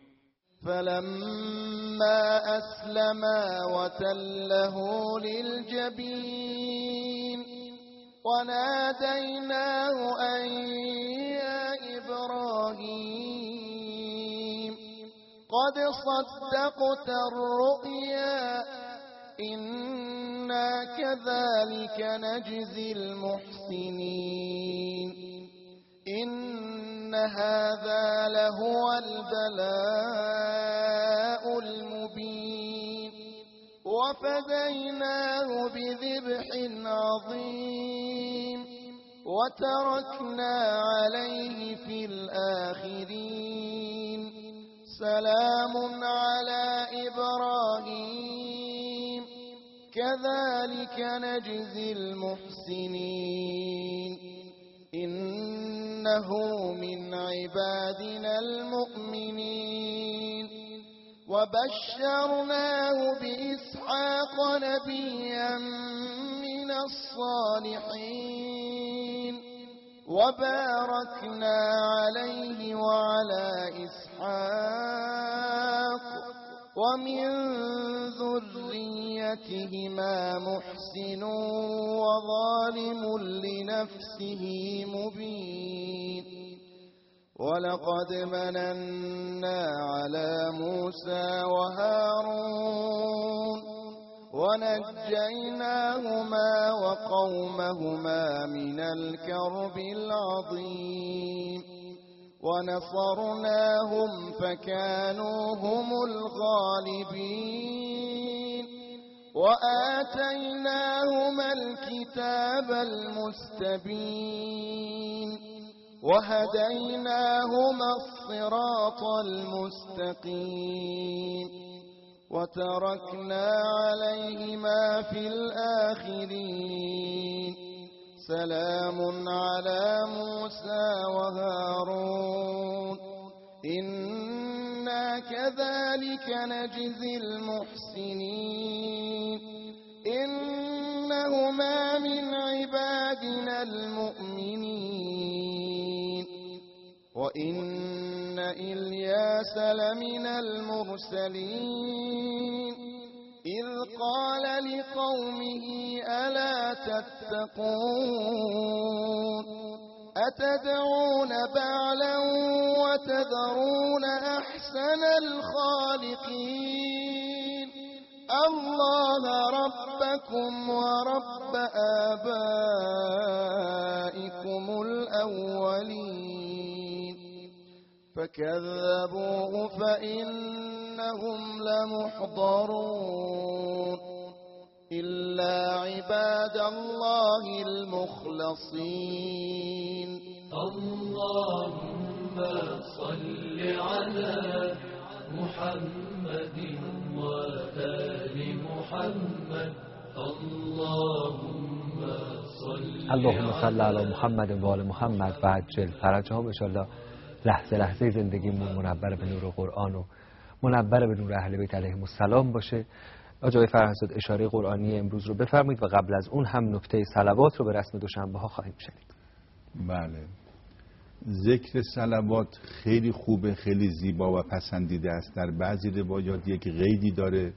فلما أسلما وتله للجبين وناديناه أن يا إبراهيم قد صدقت الرؤيا إنا كذلك نجزي المحسنين إن هذا لهو البلاء المبين وفديناه بذبح عظيم وتركنا عليه في الآخرين سلام على إبراهيم كذلك نجزي المحسنين إنه من عبادنا المؤمنين وبشرناه بإسحاق نبيا من الصالحين وباركنا عليه وعلى إسحاق ومن ذريتهما محسن وظالم لنفسه مبين ولقد مننا على موسى وهارون ونجيناهما وقومهما من الكرب العظيم ونصرناهم فكانوا هم الغالبين وآتيناهما الكتاب المستبين وهديناهما الصراط المستقيم وتركنا عليهما في الآخرين سلام على موسى وهارون إنا كذلك نجزي المحسنين إنهما من عبادنا المؤمنين وإن إلياس لمن المرسلين إذ قال لقومه ألا تتقون أتدعون بعلا وتذرون أحسن الخالقين الله ربكم ورب آبائكم الأولين فكذبوه فإنهم لمحضرون إلا عباد الله المخلصين
اللهم صل على محمد وآل محمد اللهم صل
اللهم صل علی محمد و آل محمد و عجل فرجهم. ان شاء الله لحظه لحظه زندگیمون منور به نور قرآن و منور به نور اهل بیت علیهم السلام باشه. آقای فرهزاد اشاره قرآنی امروز رو بفرمایید و قبل از اون هم نکته صلوات رو به رسم دوشنبه ها خواهیم شنید.
بله، ذکر صلوات خیلی خوبه، خیلی زیبا و پسندیده است. در بعضی روایات یک قیدی داره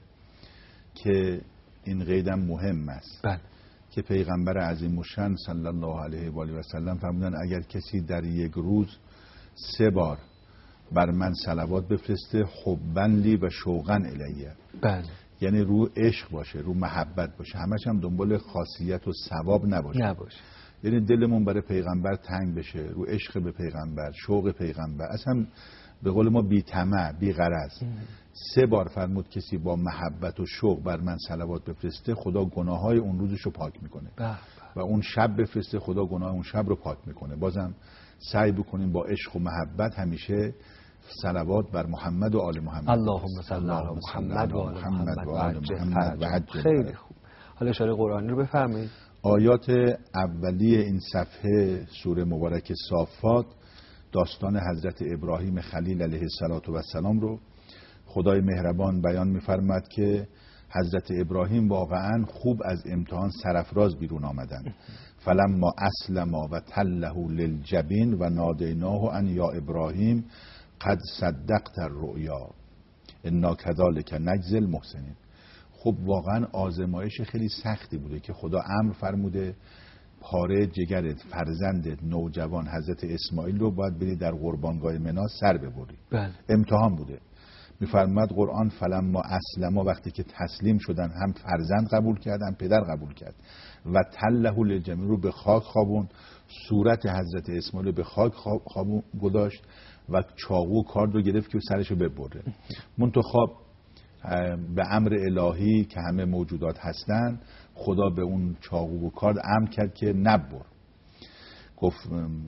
که این قیدم مهم است.
بله.
که پیغمبر عظیم الشأن صلی الله علیه و آله و سلم فرمودن اگر کسی در یک روز سه بار بر من صلوات بفرسته حبا لی و شوقا الیه،
بله،
یعنی رو عشق باشه، رو محبت باشه، همش هم دنبال خاصیت و ثواب نباشه
نباشه،
یعنی دلمون برای پیغمبر تنگ بشه، رو عشق به پیغمبر، شوق پیغمبر، اصلا به قول ما بی طمع، بی غرض. سه بار فرمود کسی با محبت و شوق بر من صلوات بفرسته خدا گناههای اون روزش رو پاک میکنه
بله.
و اون شب بفرسته خدا گناه اون شب رو پاک میکنه. بازم سعی بکنیم با عشق و محبت همیشه صلوات بر محمد و آل محمد.
اللهم صل علی محمد و آل محمد و عجل. خیلی خوب. حالا اشاره قرآنی رو بفرمایید.
آیات اولیه این صفحه سوره مبارک صافات داستان حضرت ابراهیم خلیل علیه السلام رو خدای مهربان بیان می‌فرماد که حضرت ابراهیم واقعا خوب از امتحان سرافراز بیرون آمدن. فلما اسلم و تله للجبین و نادیناه ان یا ابراهیم قد صدقت الرؤیا انا کذالک نجزی المحسنین. خب واقعا آزمایش خیلی سختی بوده که خدا امر فرموده پاره جگرت، فرزندت نوجوان حضرت اسماعیل رو باید بری در قربانگاه منا سر ببری.
بله.
امتحان بوده. میفرماد قرآن فلما اسلما، وقتی که تسلیم شدن هم فرزند قبول کرد هم پدر قبول کرد و تله للجبین رو به خاک خوابون، صورت حضرت اسماعیل رو به خاک خوابون گذاشت و چاقو و کارد رو گرفت که سرش رو ببره. منتخب به امر الهی که همه موجودات هستن خدا به اون چاقو و کارد امر کرد که نبر. گفت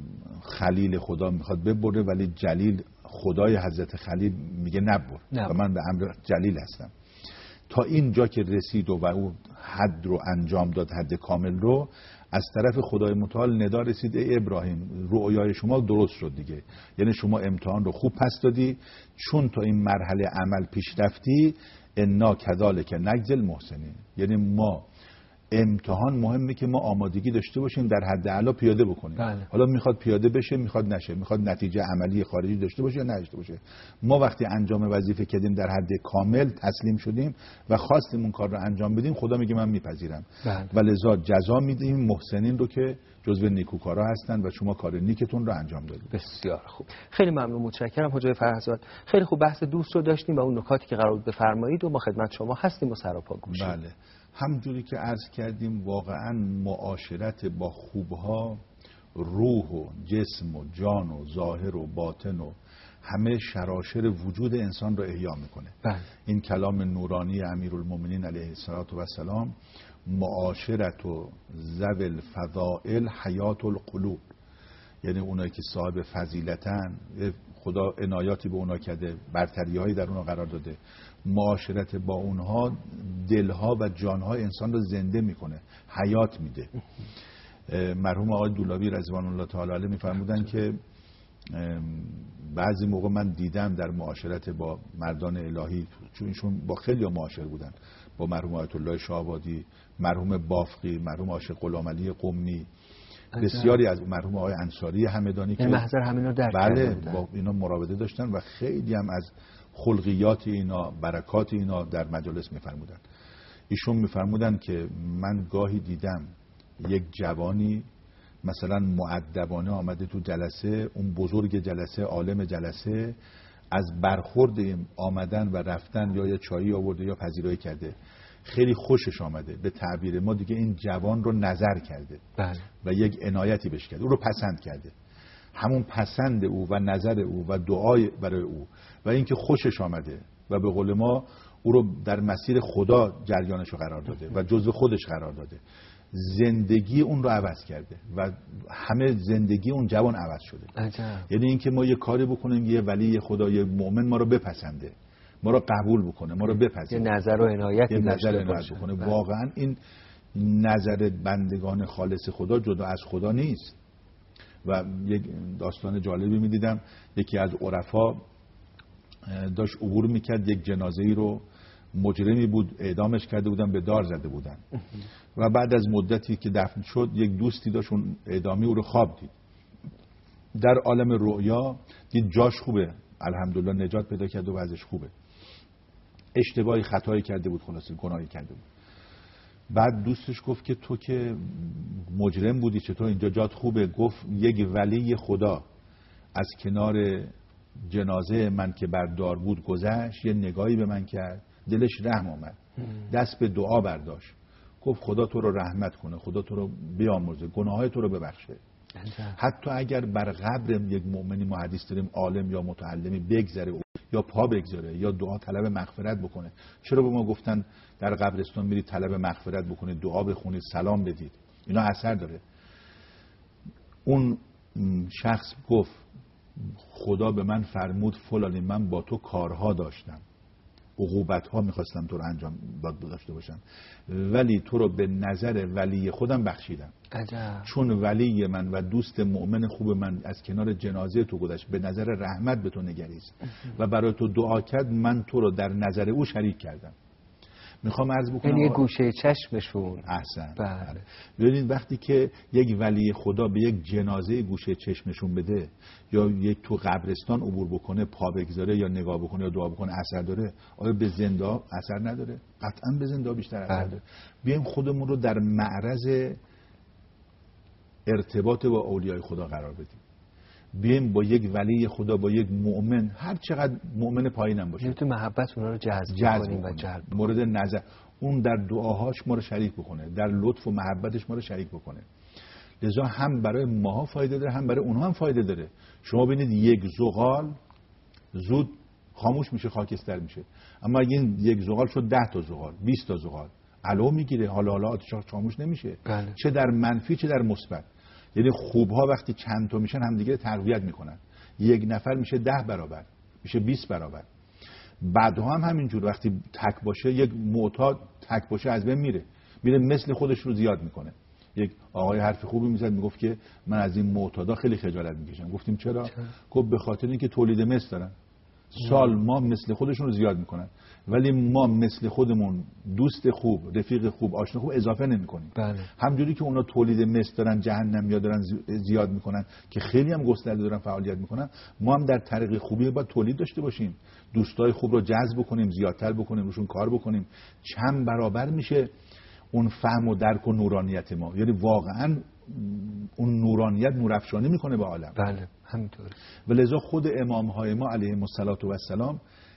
خلیل خدا میخواد ببره ولی جلیل خدای حضرت خلیل میگه نبر و من به امر جلیل هستم. تا اینجا که رسید و, و اون حد رو انجام داد، حد کامل رو، از طرف خدای متعال ندا رسید ای ابراهیم رؤیای شما درست شد دیگه، یعنی شما امتحان رو خوب پس دادی، چون تا این مرحله عمل پیش رفتی انا کذالک نجزی المحسنین، یعنی ما امتحان مهمه که ما آمادگی داشته باشیم در حد اعلا پیاده بکنیم.
بله.
حالا میخواد پیاده بشه میخواد نشه، میخواد نتیجه عملی خارجی داشته باشه یا نداشته باشه. ما وقتی انجام وظیفه کردیم در حد کامل تسلیم شدیم و خواستیم اون کار رو انجام بدیم، خدا میگه من میپذیرم.
بله.
و لذا جزا میدیم محسنین رو که جزو نیکوکارا هستن و شما کار نیکتون رو انجام دادید.
بسیار خوب، خیلی ممنون، متشکرم حاج فرهزاد. خیلی خوب، بحث دوست رو داشتیم و اون نکاتی که قرار بود بفرمایید و ما خدمت شما هستیم و سراپا گوشیم.
بله، همونجوری که عرض کردیم واقعا معاشرت با خوبها روح و جسم و جان و ظاهر و باطن و همه شراشر وجود انسان رو احیا میکنه.
بله.
این کلام نورانی امیرالمومنین علیه السلام، معاشرت و ذوی الفضائل حیات القلوب، یعنی اونایی که صاحب فضیلتن، خدا عنایاتی به اونا کرده، برتری‌هایی در اونا قرار داده، معاشرت با اونها دلها و جانهای انسان رو زنده میکنه، حیات میده. مرحوم آقای دولاوی رضوان الله تعالی علیه میفرمودن که بعضی موقع من دیدم در معاشرت با مردان الهی، چون ایشون با خیلی معاشر بودن، با مرحوم آیت الله شاه‌آبادی، مرحوم بافقی، مرحوم عاشق غلامعلی قمی، بسیاری از مرحوم آقای انصاری همدانی که
محضر همینا درک
بله با اینا مراوده داشتن و خیلی هم از خلقیات اینا، برکات اینا در مجالس میفرمودن. ایشون میفرمودن که من گاهی دیدم یک جوانی مثلا مؤدبانه آمده تو جلسه، اون بزرگ جلسه، عالم جلسه، از برخورد آمدن و رفتن یا یه چایی آورده یا پذیرایی کرده، خیلی خوشش آمده، به تعبیر ما دیگه این جوان رو نظر کرده.
بله.
و یک عنایتی بهش کرده، او رو پسند کرده. همون پسند او و نظر او و دعای برای او و اینکه خوشش آمده و به قول ما او رو در مسیر خدا جریانش رو قرار داده و جزو خودش قرار داده، زندگی اون رو عوض کرده و همه زندگی اون جوان عوض شده.
عجب.
یعنی اینکه ما یه کاری بکنیم یه ولی خدا، یه مؤمن ما رو بپسنده، ما رو قبول بکنه، ما رو بپذیره،
یه نظر و عنایتی
داشته باشه. واقعا این نظر بندگان خالص خدا جدا از خدا نیست. و یک داستان جالبی می‌دیدم، یکی از عرفا داشت عبور میکرد، یک جنازه‌ای رو مجرمی بود اعدامش کرده بودن، به دار زده بودن و بعد از مدتی که دفن شد یک دوستی داشت اون اعدامی او رو خواب دید، در عالم رؤیا دید جاش خوبه، الحمدلله نجات پیدا کرد و وضعش خوبه، اشتباهی خطایی کرده بود، خلاصه گناهی کرده بود. بعد دوستش گفت که تو که مجرم بودی چطور اینجا جات خوبه؟ گفت یک ولی خدا از کنار جنازه من که بر دار بود گذشت، یه نگاهی به من کرد، دلش رحم آمد، دست به دعا برداشت، گفت خدا تو رو رحمت کنه، خدا تو رو بیامرزه، گناههای تو رو ببخشه. حتی اگر بر قبر یک مؤمنی، ما حدیث داریم، عالم یا متعلمی بگذره یا پا بگذاره یا دعا طلب مغفرت بکنه، چرا به ما گفتن در قبرستان میرید طلب مغفرت بکنید، دعا بخونید، سلام بدید، اینا اثر داره. اون شخص گفت خدا به من فرمود فلانی من با تو کارها داشتم، عقوبت ها میخواستم تو رو انجام داشته باشم، ولی تو رو به نظر ولی خودم بخشیدم.
عجب.
چون ولی من و دوست مؤمن خوب من از کنار جنازه تو گذشت، به نظر رحمت به تو نگریست و برای تو دعا کرد، من تو رو در نظر او شریک کردم. میخوام عرض بکنم
یعنی گوشه چشمشون.
احسن.
بله.
ببینید وقتی که یک ولی خدا به یک جنازه گوشه چشمشون بده یا یک تو قبرستان عبور بکنه، پا بگذاره یا نگاه بکنه یا دعا بکنه، اثر داره؟ آیا به زنده اثر نداره؟ قطعا به زنده بیشتر اثر داره. بیایم خودمون رو در معرض ارتباط با اولیای خدا قرار بدیم، بیایم با یک ولی خدا، با یک مؤمن، هر چقدر مؤمن پایینم باشه،
تو محبت اونا رو جذب,
جذب
کنیم و جلب
مورد نظر اون در دعاهاش ما رو شریک بکنه، در لطف و محبتش ما رو شریک بکنه. لذا هم برای ماها فایده داره، هم برای اونها هم فایده داره. شما ببینید یک زغال زود خاموش میشه، خاکستر میشه، اما اگه این یک زغال شد ده تا زغال، بیست تا زغال، علو میگیره، حالا حالا آتش خاموش نمیشه.
بله.
چه در منفی چه در مثبت. یعنی خوبها وقتی چند تا میشن همدیگه تقویت میکنن، یک نفر میشه ده برابر، میشه بیست برابر. بعدها هم همینجور، وقتی تک باشه یک معتاد تک باشه از بین میره، میره مثل خودش رو زیاد میکنه. یک آقای حرف خوبی میزد، میگفت که من از این معتادا خیلی خجالت میکشم. گفتیم چرا؟ گفت به خاطر اینکه تولید مثل دارن، سال ماه مثل خودشون رو زیاد میکنن، ولی ما مثل خودمون دوست خوب، رفیق خوب، آشنا خوب اضافه نمی‌کنیم.
بله.
همجوری که اونا تولید مثل دارن، جهنم یا دارن زیاد میکنن که خیلی هم گسترده دارن فعالیت میکنن، ما هم در طریق خوبی باید تولید داشته باشیم، دوستای خوب رو جذب کنیم، زیادتر بکنیم، روشون کار بکنیم. چند برابر میشه اون فهم و درک و نورانیت ما، یعنی واقعا اون نورانیت نورافشانی میکنه به عالم.
بله همینطوره.
و لذا خود امامهای ما علیهم السلام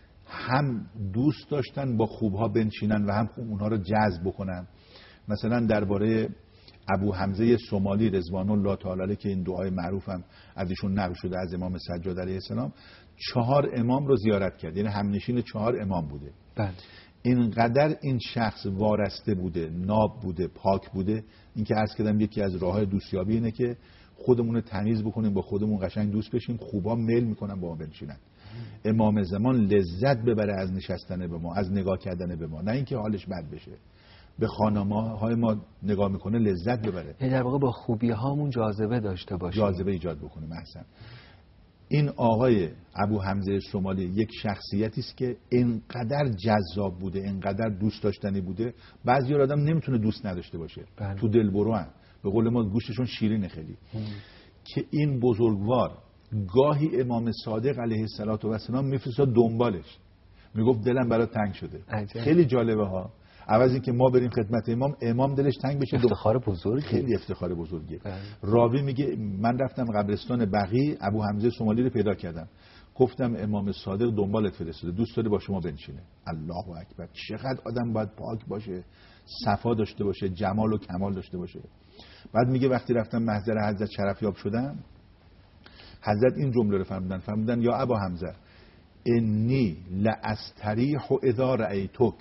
هم دوست داشتن با خوبها بنشینن و هم اونها رو جذب بکنن. مثلا درباره ابو حمزه سومالی رضوان الله تعالی علیه که این دعای معروف هم از ایشون نقل شده از امام سجاد علیه السلام، چهار امام رو زیارت کرد، یعنی همنشین چهار امام بوده.
بله.
اینقدر این شخص وارسته بوده، ناب بوده، پاک بوده. این که عرض کردم یکی از راه‌های دوستیابی اینه که خودمون رو تمیز بکنیم، با خودمون قشنگ دوست بشیم، خوبا میل میکنن با ما بنشینن. امام زمان لذت ببره از نشستن به ما، از نگاه کردن به ما، نه اینکه حالش بد بشه. به خانم‌های ما نگاه میکنه لذت ببره،
یعنی در واقع با خوبی هامون جاذبه داشته باشیم،
جاذبه ایجاد بکنیم. احسن. این آقای ابو حمزه سومالی یک شخصیتی است که اینقدر جذاب بوده، اینقدر دوست داشتنی بوده، بعضی آدم نمیتونه دوست نداشته باشه.
بله.
تو دلبروان به قول ما گوشتشون شیرینه خیلی. ام. که این بزرگوار گاهی امام صادق علیه السلام میفرستاد دنبالش، میگفت دلم برات تنگ شده.
عجب. خیلی
جالبه ها. عوض این که ما بریم خدمت امام، امام دلش تنگ بشه.
افتخار بزرگی،
خیلی افتخار بزرگی.
بله.
راوی میگه من رفتم قبرستان بقیع، ابو حمزه سومالی رو پیدا کردم، گفتم امام صادق دنبالت فرستاده، دوست داره با شما بنشینه. الله اکبر، چقدر آدم باید پاک باشه، صفا داشته باشه، جمال و کمال داشته باشه. بعد میگه وقتی رفتم محضر حضرت شرفیاب شدم، حضرت این جمله رو فرمودن، فرمودن یا ابا حمزه انی لاستریح اذا رأیتک.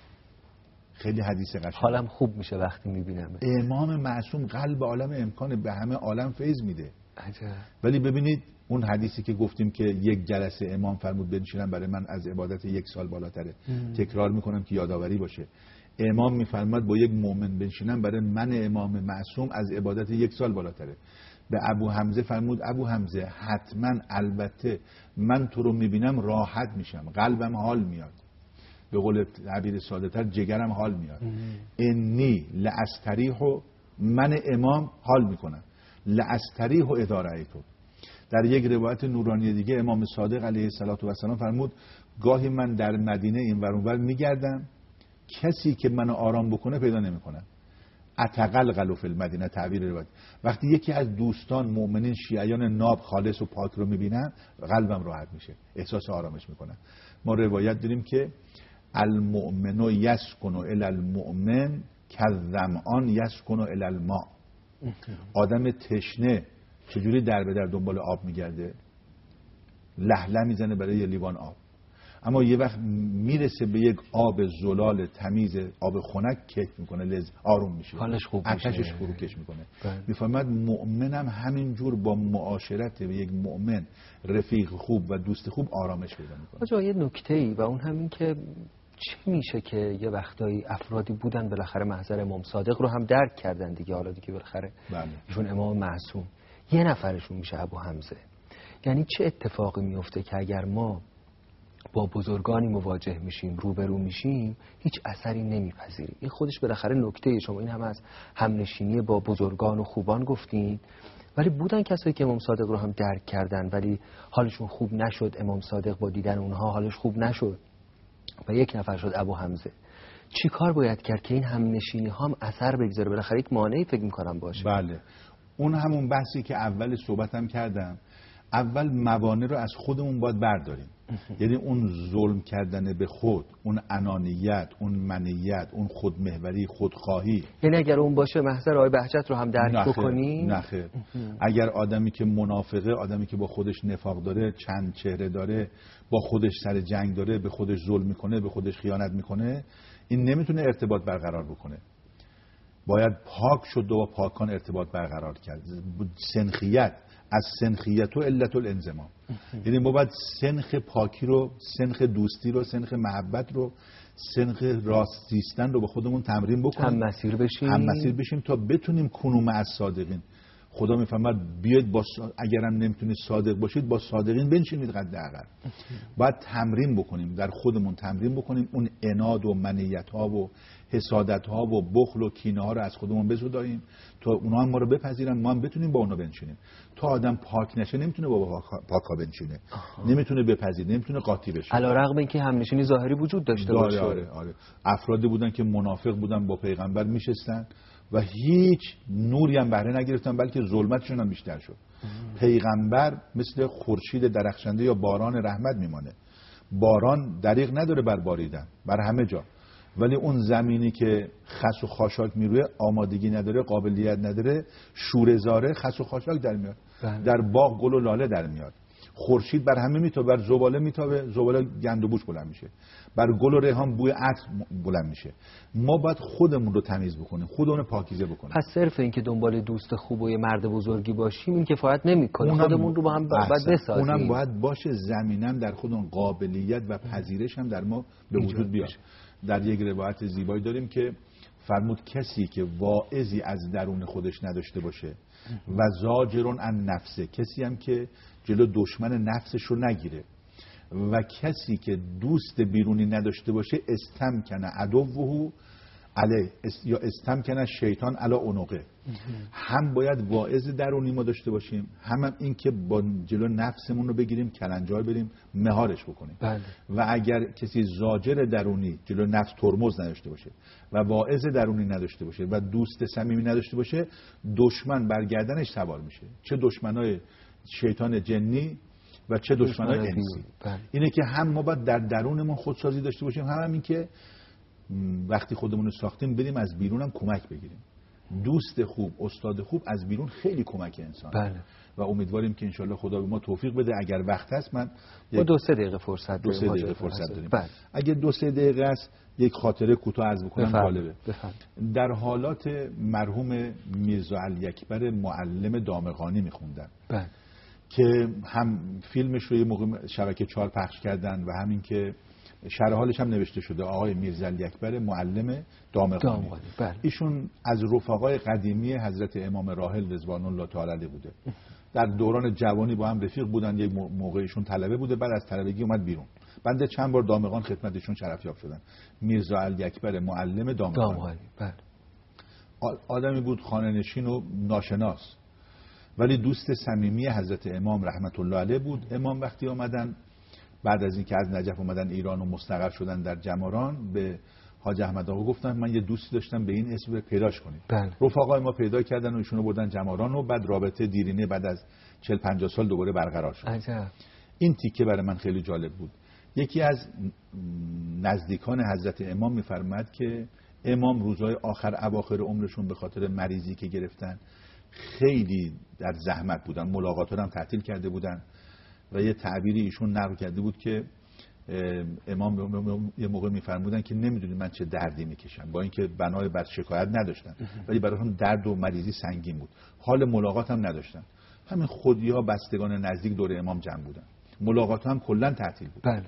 خیلی حدیث قشنگ.
حالم خوب میشه وقتی میبینم.
امام معصوم قلب عالم امکانه، به همه عالم فیض میده.
عجب.
ولی ببینید اون حدیثی که گفتیم که یک جلسه امام فرمود بنشینم برای من از عبادت یک سال بالاتره. ام. تکرار میکنم که یادآوری باشه. امام میفرماد با یک مؤمن بنشینم برای من امام معصوم از عبادت یک سال بالاتره. به ابو حمزه فرمود ابو حمزه حتما البته من تو رو میبینم راحت میشم، قلبم حال میاد، به قول تعبیر ساده تر جگرم حال میاد. انی لاستریح، من امام حال میکنم، لاستریح اذا رأیتو. در یک روایت نورانی دیگه امام صادق علیه السلام فرمود گاهی من در مدینه این ور اون ور میگردم، کسی که منو آرام بکنه پیدا نمیکنم. اتقلقل فی المدینه، تعبیر روایت. وقتی یکی از دوستان مؤمنین شیعیان ناب خالص و پاک رو میبینم، قلبم راحت میشه، احساس آرامش میکنم. ما روایت داریم که المؤمن یسکن الی المؤمن کالظمآن یسکن الی الماء. آدم تشنه چجوری در به در دنبال آب میگرده؟ لهله میزنه برای یه لیوان آب. اما یه وقت میرسه به یک آب زلال تمیز، آب خنک، کیف میکنه، لذت، آروم میشه،
حالش خوب میشه،
آتشش فروکش میکنه. میفهمد مؤمنم همینجور با معاشرت به یک مؤمن، رفیق خوب و دوست خوب آرامش پیدا میکنه.
آجا یه نکته‌ای و اون همین که چه میشه که یه وقتایی افرادی بودن بالاخره محضر امام صادق رو هم درک کردن دیگه، حالا دیگه بالاخره ایشون امام معصوم، یه نفرشون میشه ابو حمزه. یعنی چه اتفاقی میفته که اگر ما با بزرگانی مواجه میشیم، روبرو میشیم، هیچ اثری نمیپذیریم. این خودش بالاخره نکته. شما این هم از همنشینی با بزرگان و خوبان گفتین، ولی بودن کسایی که امام صادق رو هم درک کردن ولی حالشون خوب نشد، امام صادق با دیدن اونها حالش خوب نشد و یک نفر شد ابو حمزه. چی کار باید کرد که این همنشینی ها هم اثر بگذاره؟ بالاخره یک مانعی فکر میکنم باشه.
بله، اون همون بحثی که اول صحبتم کردم، اول موانع رو از خودمون باید برداریم. یعنی اون ظلم کردن به خود، اون انانیت، اون منیت، اون خودمحوری، خودخواهی،
یعنی اگر اون باشه محضر آقای بهجت رو هم درک بکنیم؟
نه خیر. اگر آدمی که منافقه، آدمی که با خودش نفاق داره، چند چهره داره، با خودش سر جنگ داره، به خودش ظلم میکنه، به خودش خیانت میکنه، این نمیتونه ارتباط برقرار بکنه. باید پاک شد و با پاکان ارتباط برقرار کرد. سنخیت، از سنخیت و علت الانضمام. یعنی ما باید سنخ پاکی رو، سنخ دوستی رو، سنخ محبت رو، سنخ راست زیستن رو به خودمون تمرین بکنیم،
هم مسیر بشیم
هم مسیر بشیم تا بتونیم کنوم از صادقین. خدا میفهمد بیاید با سا... اگرم نمیتونید صادق باشید با صادقین بنشینید حداقل. باید تمرین بکنیم، در خودمون تمرین بکنیم اون عناد و منیت ها و حسادت ها و بخل و کینه ها رو از خودمون بزداییم تا اونا هم ما رو بپذیرن، ما هم بتونیم با اونا بنشینیم. تا آدم پاک نشه نمیتونه با پاکا بنشینه، نمیتونه بپذیر، نمیتونه قاطی بشه.
علیرغم اینکه همنشینی ظاهری وجود داشته باشه.
آره آره. افرادی بودن که منافق بودن با پیغمبر میشستن و هیچ نوری هم بهره نگرفتن، بلکه ظلمتشون هم بیشتر شد. پیغمبر مثل خورشید درخشنده یا باران رحمت میمانه. باران دریغ نداره بر باریدن بر همه جا، ولی اون زمینی که خس و خاشاک میروه آمادگی نداره، قابلیت نداره، شوره‌زاره، خس و خاشاک در میاد. در باغ گل و لاله در میاد. خورشید بر همه میتابه، بر زباله میتابه، زباله گند و بوش بلند میشه، بر گل و ریحان بوی عطر بلند میشه. ما باید خودمون رو تمیز بکنیم، خودمون رو پاکیزه بکنیم.
پس صرف این که دنبال دوست خوب و یه مرد بزرگی باشیم این کفایت نمیکنه، خودمون رو با هم باید بسازیم.
اونم باید باشه، زمینم در خودمون قابلیت و پذیرش هم در ما به وجود بیاد. در یک روایت زیبایی داریم که فرمود کسی که واعظی از درون خودش نداشته باشه و زاجرون عن نفسه، کسی هم که جلو دشمن نفسش رو نگیره، و کسی که دوست بیرونی نداشته باشه استمکنه عدوه علیه یا استمکنه شیطان علی عنقه. هم باید واعظ درونی ما داشته باشیم، هم, هم این که با جلو نفسمون رو بگیریم کلنجار بریم مهارش بکنیم.
بله.
و اگر کسی زاجر درونی جلو نفس ترمز نداشته باشه و واعظ درونی نداشته باشه و دوست صمیمی نداشته باشه، دشمن بر گردنش سوار میشه، چه دشمنای شیطان جنی و چه دشمنای انسی. اینه که هم ما باید در درونمون خودسازی داشته باشیم، هم, هم این که وقتی خودمون رو ساختیم بریم از بیرون هم کمک بگیریم. دوست خوب، استاد خوب از بیرون خیلی کمک انسان.
بله.
و امیدواریم که انشالله خدا به ما توفیق بده. اگر وقت هست من
با دو سه دقیقه فرصت
دو سه دقیقه فرصت داریم.
بله.
اگه دو سه دقیقه است یک خاطره کوتاه عرض بکنم جالبه. در حالات مرحوم میرزا علی اکبر معلم دامغانی میخوندن.
بله.
که هم فیلمش رو یه موقع شبکه چهار پخش کردن و همین که شرح حالش هم نوشته شده، آقای میرزا علی اکبر معلم دامغانی.
بله.
ایشون از رفقای قدیمی حضرت امام راحل رضوان الله تعالی علیه بوده. در دوران جوانی با هم رفیق بودن. یک موقع ایشون طلبه بوده، بعد از طلبگی اومد بیرون. بنده چند بار دامغان خدمت ایشون شرفیاب شدن. میرزا علی اکبر معلم دامغانی.
دامغانی. بله.
آدمی بود خانه نشین و ناشناس، ولی دوست صمیمی حضرت امام رحمت الله علیه بود. امام وقتی آمدن بعد از اینکه از نجف اومدن ایران و مستقر شدن در جماران، به حاج احمد آقا گفتن من یه دوستی داشتم به این اسم پیداش کنید.
بله.
رفقای ما پیدا کردن و ایشونو بردن جماران و بعد رابطه دیرینه بعد از چهل پنجاه سال دوباره برقرار شد.
عجب.
این تیکه برای من خیلی جالب بود. یکی از نزدیکان حضرت امام میفرماد که امام روزهای آخر اواخر عمرشون به خاطر مریضی که گرفتن خیلی در زحمت بودن، ملاقات هم تعطیل کرده بودن و یه تعبیری ایشون نقل کرده بود که امام یه موقع میفرمودن که نمیدونید من چه دردی میکشم، با اینکه بنای بر شکایت نداشتن ولی برایشون درد و مریضی سنگین بود، حال ملاقات هم نداشتن. همین خودی ها بستگان نزدیک دور امام جمع بودن، ملاقات هم کلا تعطیل بود.
بله.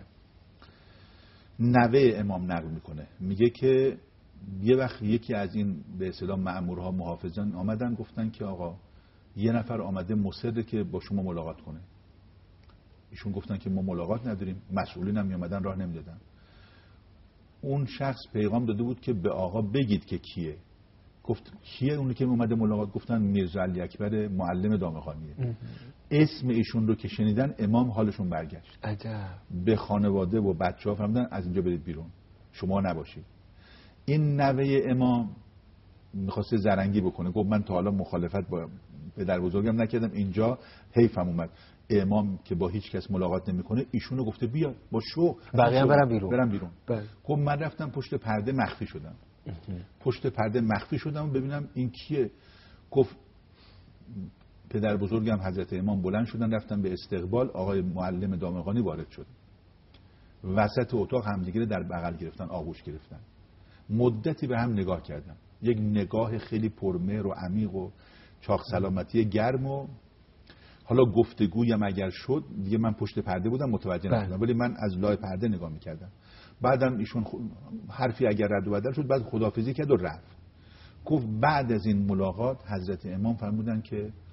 نوه امام نقل میکنه، میگه که یه وقت یکی از این به اصطلاح مأمورها محافظان آمدن گفتن که آقا یه نفر آمده مصره که با شما ملاقات کنه. ایشون گفتن که ما ملاقات نداریم، مسئولین هم میامدن راه نمیدادن. اون شخص پیغام داده بود که به آقا بگید که کیه. گفت کیه اونی که اومده ملاقات؟ گفتن میرزا علی اکبر معلم دامغانیه. اسم ایشون رو که شنیدن امام حالشون برگشت.
عجب.
به خانواده و بچه‌ها فرمودن از اینجا برید بیرون، شما نباشید. این نوه امام میخواسته زرنگی بکنه، گفت من تا حالا مخالفت با پدر بزرگم نکردم، اینجا حیفم اومد. امام که با هیچ کس ملاقات نمیکنه ایشونو گفته بیا با شو
بقیه برم بیرون
برم بیرون.
بله.
گفت من رفتم پشت پرده مخفی شدم. پشت پرده مخفی شدم و ببینم این کیه. گفت پدر بزرگم حضرت امام بلند شدن رفتن به استقبال، آقای معلم دامغانی وارد شد. وسط اتاق همدیگه در بغل گرفتن، آغوش گرفتن. مدتی به هم نگاه کردم، یک نگاه خیلی پرمهر و عمیق و چاق سلامتی گرم. و حالا گفتگویم اگر شد دیگه من پشت پرده بودم متوجه نشدم، ولی من از لای پرده نگاه میکردم. بعدم ایشون حرفی اگر رد و بدل شد بعد خداحافظی کرد و رفت. گفت بعد از این ملاقات حضرت امام فرمودن که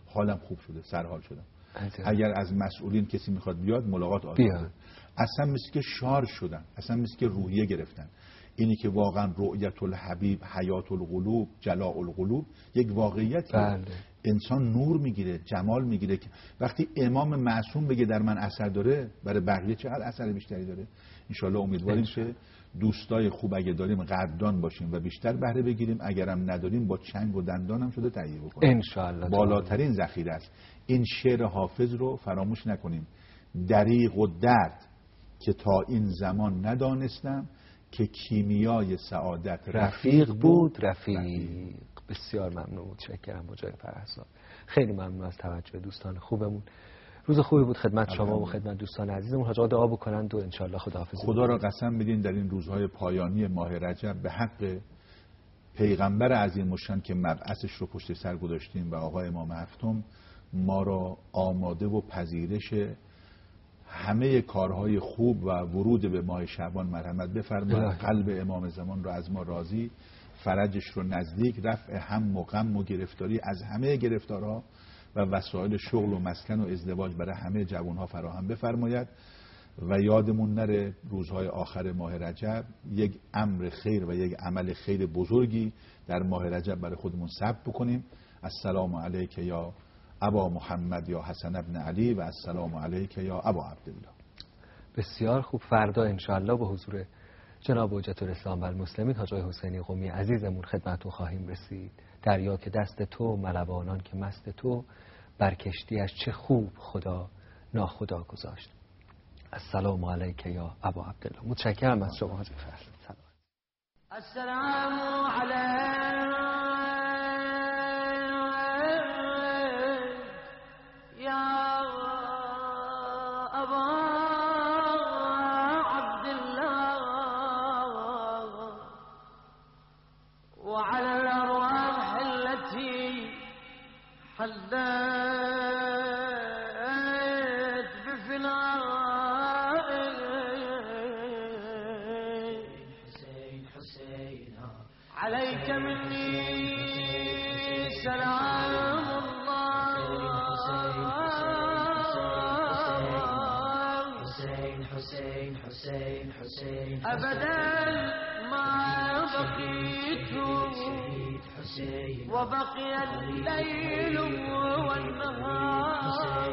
حالم خوب شده، سرحال شدم.
عجب.
اگر از مسئولین کسی میخواد بیاد ملاقات آزاده.
بیاد.
اصلا مثل که شارژ شدن، اصلا مثل که روحیه گرفتن. اینی که واقعا رؤیت الحبیب حیات القلوب جلاء القلوب یک واقعیتی.
بله.
انسان نور میگیره، جمال میگیره. که وقتی امام معصوم بگه در من اثر داره، برای بقیه چقدر اثر بیشتری داره. انشالله امیدواریم که دوستای خوب اگه داریم قدردان باشیم و بیشتر بهره بگیریم، اگرم نداریم با چنگ و دندان هم شده تهیه بکنیم.
انشالله
بالاترین ذخیره است. این شعر حافظ رو فراموش نکنیم. دریغ و درد که تا این زمان ندانستم، که کیمیای سعادت
رفیق بود رفیق, رفیق. بسیار ممنون، متشکرم مجاهد فرهزاد. خیلی ممنون از توجه دوستان خوبمون. روز خوبی بود خدمت شما و خدمت دوستان عزیزمون. حاجا دعا بکنند و انشالله خداحافظی.
خدا را قسم بدین در این روزهای پایانی ماه رجب به حق پیغمبر عظیم الشان که مبعثش رو پشت سر گذاشتیم و آقا امام هفتم، ما را آماده و پذیرش همه کارهای خوب و ورود به ماه شعبان مرحمت بفرمایید. قلب امام زمان رو از ما راضی، فرجش رو نزدیک، رفع هم و غم و گرفتاری از همه گرفتارها و وسایل شغل و مسکن و ازدواج برای همه جوانها فراهم بفرماید. و یادمون نره روزهای آخر ماه رجب یک امر خیر و یک عمل خیر بزرگی در ماه رجب برای خودمون ثبت بکنیم. السلام علیک یا ابا محمد یا حسن ابن علی و السلام علیک یا ابا عبدالله.
بسیار خوب. فردا انشاءالله به حضور جناب حجت الاسلام و المسلمین حاج حسینی قمی عزیزمون خدمتتون خواهیم رسید. دریا که دست تو، ملوانان که مست تو، بر کشتیش چه خوب خدا ناخدا گذاشت. السلام علیک یا ابا عبدالله. متشکرم از شما حاج فرهزاد.
السلام علیک یا ابا عبدالله وعلى الأرواح التي حلت بفناء حسين حسين عليك مني سلام الله حسين حسين حسين حسين أبدا ما بقيت وبقي الليل والنهار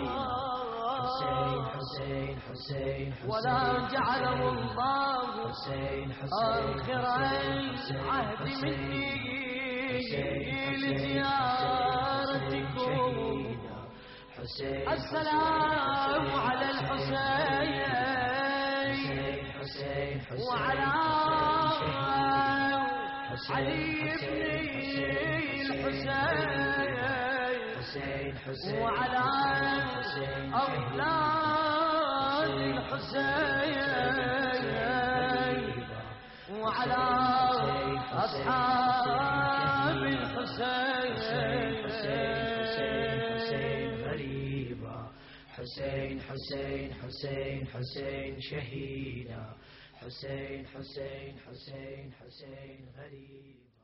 ولا جعله الله آخر العهد مني لزيارتكم. السلام على الحسين وعلى علي بن الحسين وعلى أولاد الحسين وعلى أصحاب الحسين. حسين حسين حسين حسين شهيدا حسين حسين حسين حسين غريب.